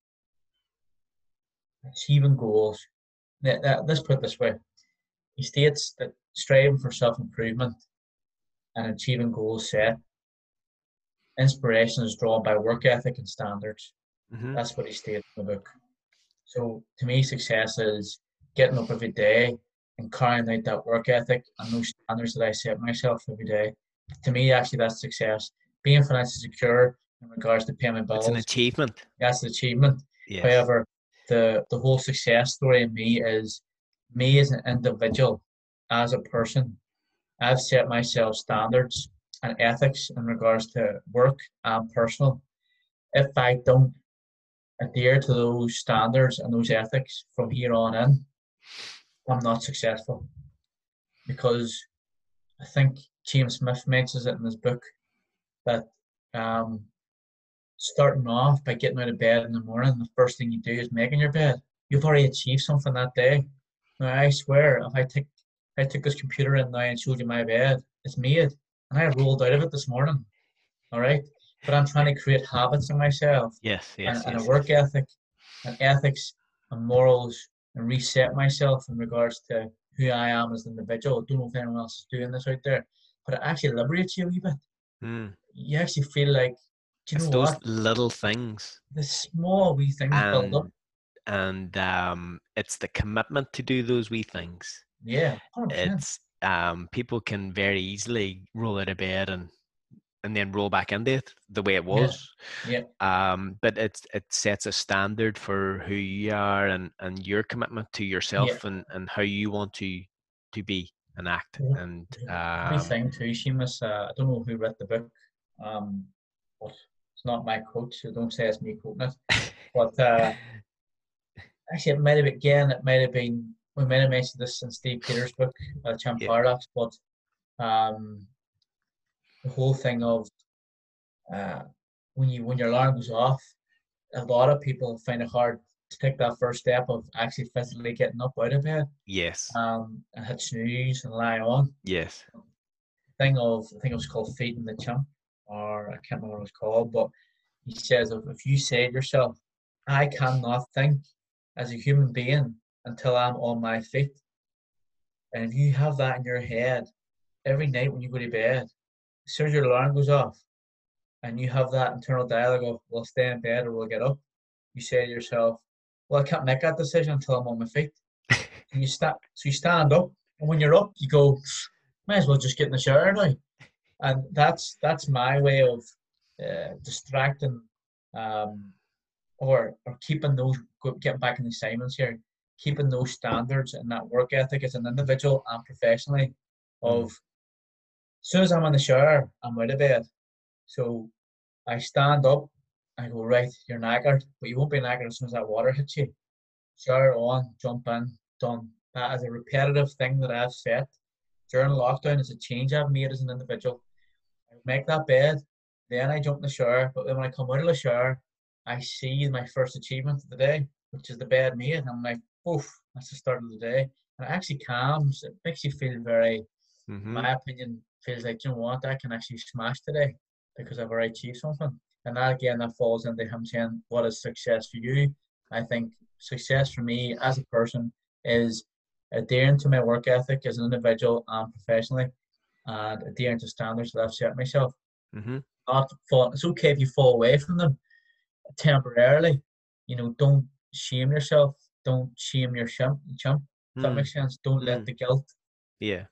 achieving goals. Let- let- Let's put it this way: he states that striving for self improvement and achieving goals set, inspiration is drawn by work ethic and standards. Hmm. That's what he states in the book. So to me, success is getting up every day and carrying out that work ethic and those standards that I set myself every day. To me, actually, that's success. Being financially secure in regards to paying my It's an bills, achievement. that's an achievement. Yes. However, the the whole success story in me is me as an individual, as a person. I've set myself standards and ethics in regards to work and personal. If I don't adhere to those standards and those ethics from here on in, I'm not successful. Because I think James Smith mentions it in his book that um, starting off by getting out of bed in the morning, the first thing you do is making your bed. You've already achieved something that day. Now I swear, if I take if I took this computer in now and showed you my bed, it's made, and I rolled out of it this morning. All right, but I'm trying to create habits in myself Yes, and, yes, and a yes, yes. work ethic and ethics and morals and reset myself in regards to who I am as an individual. I don't know if anyone else is doing this out there, but it actually liberates you a wee bit. Mm. You actually feel like, do you know It's those what? little things, The small wee things build up. and and um, it's the commitment to do those wee things. Yeah, one hundred percent. It's um, people can very easily roll out of bed and and then roll back into it the way it Yeah, was. yeah, Um, but it it sets a standard for who you are, and and your commitment to yeah. yourself, and and how you want to to be and act. And Wee um, thing too, Seamus. Uh, I don't know who read the book, um, but It's not my quote, so don't say it's me quoting it. But uh, actually, it might have been, again, it might have been, we might have mentioned this in Steve Peters' book, uh, Champ Yeah. Paradox, but um, the whole thing of uh, when you when your alarm goes off, a lot of people find it hard to take that first step of actually physically getting up out of bed Yes. um, and hit snooze and lie on. Yes. Thing of I think it was called Feeding the Chimp, or I can't remember what it was called, but he says if, if you say to yourself, I cannot think as a human being until I'm on my feet. And if you have that in your head every night when you go to bed, as soon as your alarm goes off and you have that internal dialogue of, well, stay in bed or we'll get up, you say to yourself, well, I can't make that decision until I'm on my feet. So you, sta- so you stand up, and when you're up, you go, might as well just get in the shower now. And that's that's my way of uh, distracting um, or or keeping those getting back in the Simons here, keeping those standards and that work ethic as an individual and professionally. Of Mm. as soon as I'm in the shower, I'm out of bed. So I stand up, I go, right, you're knackered, but you won't be knackered as soon as that water hits you. Shower on, jump in, done. That is a repetitive thing that I've set during lockdown. It's a change I've made as an individual. I make that bed, then I jump in the shower. But then when I come out of the shower, I see my first achievement of the day, which is the bed made. And I'm like, oof, that's the start of the day. And it actually calms. It makes you feel very, in Mm-hmm. my opinion, feels like, you know what, I can actually smash today because I've already achieved something. And that again, that falls into him saying, what is success for you? I think success for me as a person is adhering to my work ethic as an individual and professionally, and adhering to standards that I've set myself. Mm-hmm. Not fall. It's okay if you fall away from them temporarily. You know, don't shame yourself. Don't shame your chimp. chimp if that Mm. makes sense. Don't let Mm. the guilt Yeah.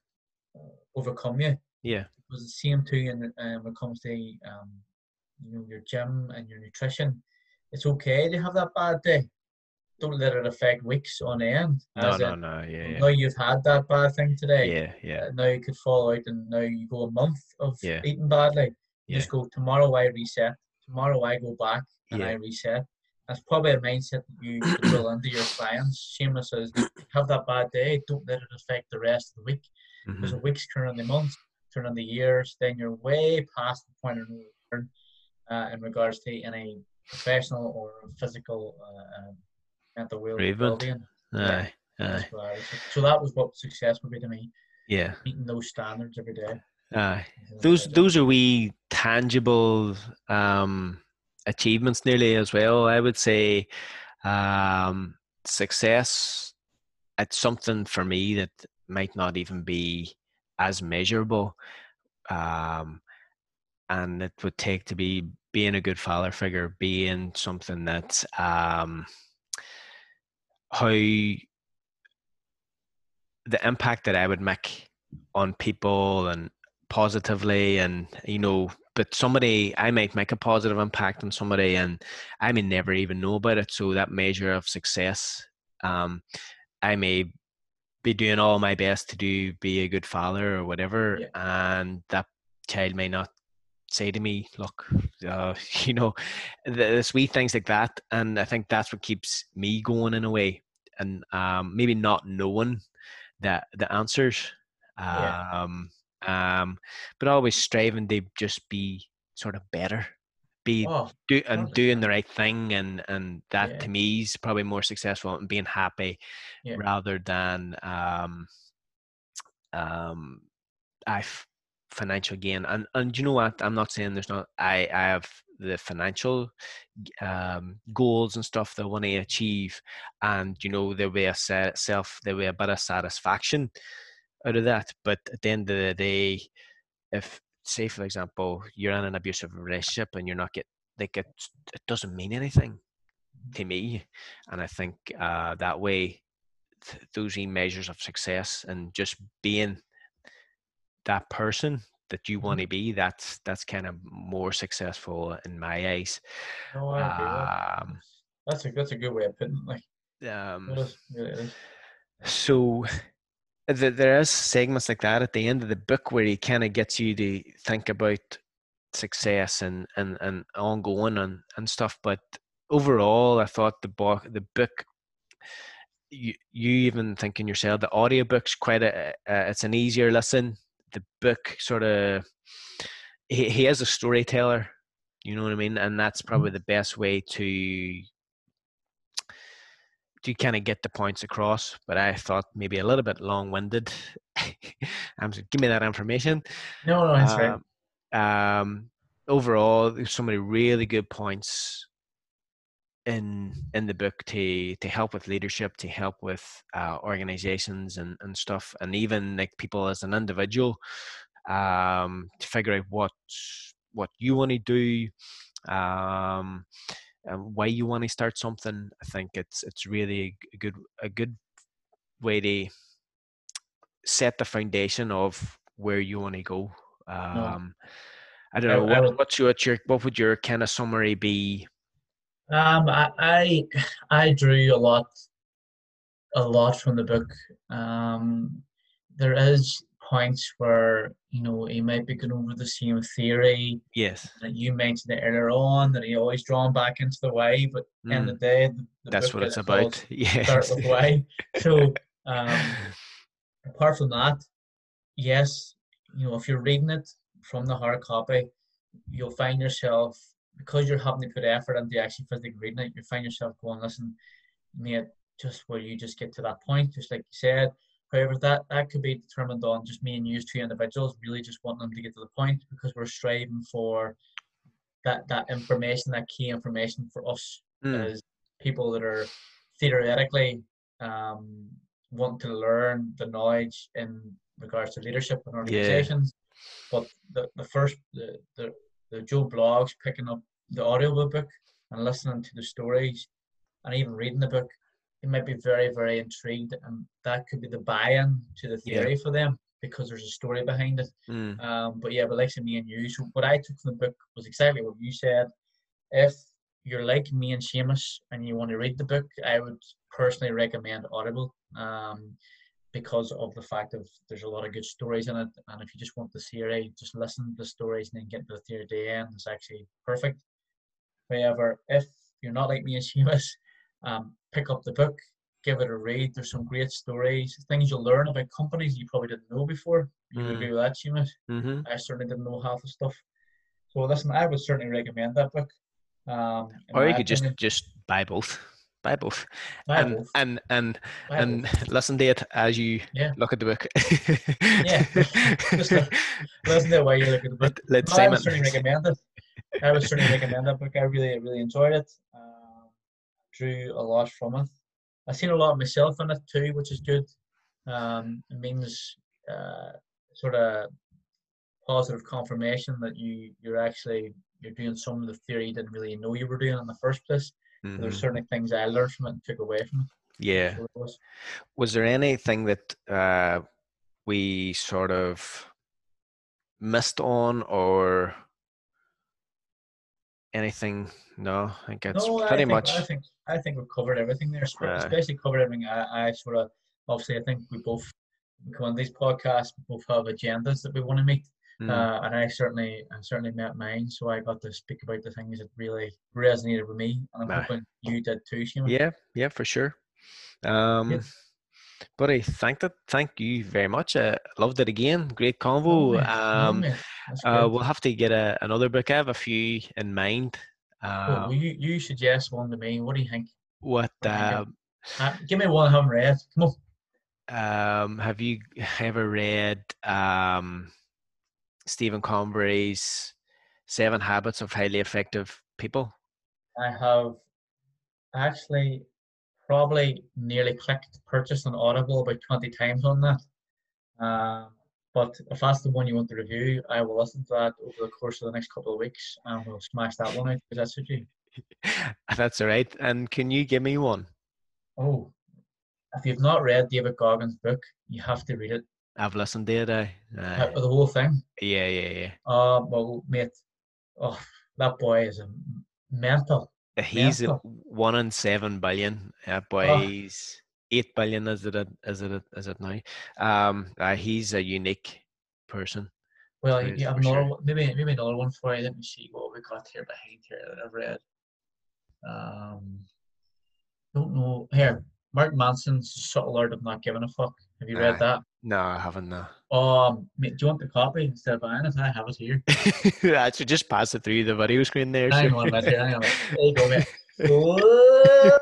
overcome you. Yeah. Because the same too, and um, when it comes to um, you know, your gym and your nutrition, it's okay to have that bad day. Don't let it affect weeks on end. No, As no, in, no. Yeah, now yeah. you've had that bad thing today. Yeah, yeah. Uh, now you could fall out, and now you go a month of Yeah. eating badly. You Yeah. just go, tomorrow I reset. Tomorrow I go back and I Yeah. reset. That's probably a mindset that you should drill into your clients. Shameless as have that bad day, don't let it affect the rest of the week. Because Mm-hmm. a week's turn on the months, turn on the years, then you're way past the point of no return uh, in regards to any professional or physical uh, um, mental Movement. well-being. Yeah, Aye. that's Aye. what I was. So that was what success would be to me, Yeah. meeting those standards every day Aye. as an Those individual. those are wee tangible um achievements nearly as well. I would say um success, it's something for me that might not even be as measurable. Um and it would take to be being a good father figure, being something that um how the impact that I would make on people and positively, and you know, but somebody, I might make a positive impact on somebody and I may never even know about it. So that measure of success, um, I may be doing all my best to do, be a good father or whatever, Yeah. and that child may not say to me, look, uh, you know, there's wee things like that. And I think that's what keeps me going in a way. And um, maybe not knowing the the answers, Yeah. um, um, but always striving to just be sort of better, be Oh, do and doing one hundred percent. the right thing, and and that Yeah. to me is probably more successful and being happy Yeah. rather than um, um, I financial gain. And and you know what? I'm not saying there's not. I I have the financial um, goals and stuff that I want to achieve, and you know there'll be a self, there'll be a bit of satisfaction out of that. But at the end of the day, if say for example you're in an abusive relationship and you're not get like it, it doesn't mean anything to me, and I think uh, that way th- those are measures of success and just being that person that you want Mm-hmm. to be, that's that's kind of more successful in my eyes. No, I agree with that. um, That's a that's a good way of putting it. Like um, it is. It is. so th- there is segments like that at the end of the book where he kind of gets you to think about success and and, and ongoing and, and stuff. But overall, I thought the book, the book, you, you even thinking yourself, the audiobook's quite a, uh, it's an easier listen. The book sort of, he, he is a storyteller, you know what I mean? And that's probably the best way to to kind of get the points across. But I thought maybe a little bit long-winded. I'm just, give me that information. No, no, that's right. Um, um, overall, there's so many really good points in in the book to to help with leadership, to help with uh, organizations and and stuff, and even like people as an individual, um, to figure out what what you want to do, um, and why you want to start something. I think it's it's really a good a good way to set the foundation of where you want to go. No, Um, I don't I, know I what would. what's your, what's your what would your kind of summary be? Um, I, I, I drew a lot, a lot from the book. Um, there is points where you know he might be going over the same theory Yes, that you mentioned it earlier on, that he always drawn back into the why, but in the mm, day, the, the that's book what is it's called about. Start Yes. with Why. So, um, apart from that, yes, you know, if you're reading it from the hard copy, you'll find yourself, because you're having to put effort into actually physically reading it, you find yourself going, listen, mate, just where you just get to that point, just like you said. However, that that could be determined on just me and you as two individuals really just wanting them to get to the point, because we're striving for that that information, that key information for us Mm, as people that are theoretically um, want to learn the knowledge in regards to leadership in yeah, organizations. But the, the first the, the the Joe blogs, picking up the audio book and listening to the stories and even reading the book, they might be very, very intrigued, and that could be the buy-in to the yeah. theory for them because there's a story behind it. Mm, Um, but yeah, but like me and you, so what I took from the book was exactly what you said. If you're like me and Seamus and you want to read the book, I would personally recommend Audible. Um, because of the fact of there's a lot of good stories in it, and if you just want the theory, just listen to the stories and then get to the theory at the end. It's actually perfect. However, if you're not like me and Seamus, um, pick up the book, give it a read. There's some great stories, things you'll learn about companies you probably didn't know before. You would mm, agree with that, Seamus? mm-hmm. I certainly didn't know half the stuff. So listen, I would certainly recommend that book. Um, in Or you my could just opinion, just buy both, buy both, buy and both, and and buy both. and listen to it as you Yeah, look at the book. yeah. Just li- listen to the way you look at the book. let let No, I would Simon. certainly recommend it. I would certainly recommend that book. I really, really enjoyed it. Um, drew a lot from it. I've seen a lot of myself in it too, which is good. Um, it means uh, sort of positive confirmation that you you're actually you're doing some of the theory you didn't really know you were doing in the first place. So there's Hmm. certainly things I learned from it and took away from it. Yeah. So it was. Was there anything that uh, we sort of missed on, or anything? No, I think it's No, I pretty think I much. think I think we've covered everything there. Uh, Especially covered everything. I, I sort of obviously I think we both we come on these podcasts. We both have agendas that we want to meet, mm, uh, and I certainly I certainly met mine. So I got to speak about the things that really resonated with me, and I'm nah. hoping you did too, Seamus. Yeah, yeah, for sure. Um, buddy, thank that. Thank you very much. I loved it again. Great No, convo. mate. No, Um, mate. That's uh, good. we'll have to get a, another book. I have a few in mind. Oh, Um, well, you, you suggest one to me. What do you think? what What do you think? uh, Uh, give me one I haven't read. Come on. um, have you ever read um, Stephen Convery's Seven Habits of Highly Effective People? I have actually probably nearly clicked purchase on Audible about twenty times on that. Um, but if that's the one you want to review, I will listen to that over the course of the next couple of weeks and we'll smash that one out. Does that suit you? That's all right. And can you give me one? Oh, if you've not read David Goggins' book, you have to read it. I've listened to it. I, Uh, uh, the whole thing. yeah, yeah, Uh, well, mate, oh, that boy is a mental, yeah. He's mental. one in seven billion. Uh, Oh, boys, eight billion is it? Is it? Is it now? Um, uh, he's a unique person. Well, It you is you have for another sure. one, maybe maybe another one for you. Let me see what we got here behind here that I've read. Um, don't know. Here, Mark Manson's Subtle Art of Not Giving a Fuck. Have you read Aye. that? No, I haven't. No. Um, mate, do you want the copy instead of buying it? I have it here. I should just pass it through the video screen there. Sure. Hang on, mate. Here, hang on, mate. There you go, mate. Whoa!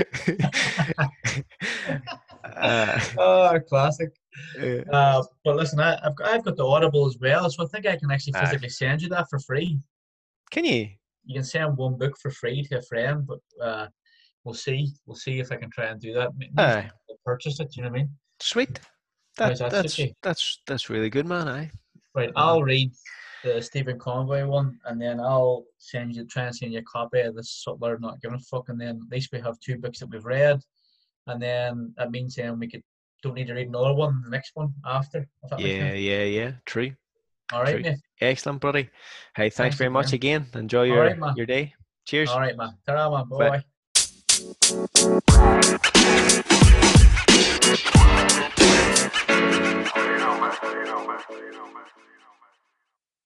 uh, Oh, classic. uh, Uh, but listen, I, I've got I've got the Audible as well, so I think I can actually aye. physically send you that for free. Can you? You can send one book for free to a friend, but uh, we'll see. We'll see if I can try and do that. Maybe Aye. purchase it. Do you know what I mean? Sweet. How's That that suit that's you? that's that's really good, man. Aye. Right, Uh, I'll read the Stephen Conway one, and then I'll send you try and send you a copy of the Subtler Not Giving a Fuck, and then at least we have two books that we've read, and then that means then we could don't need to read another one, the next one after, if that makes yeah, sense. yeah, yeah. True, All right, true. mate. Excellent, buddy. Hey, thanks Thanks very much again. again. Enjoy All your right, man. your day. Cheers. All right, man. Ta-ra, man. Bye. Bye.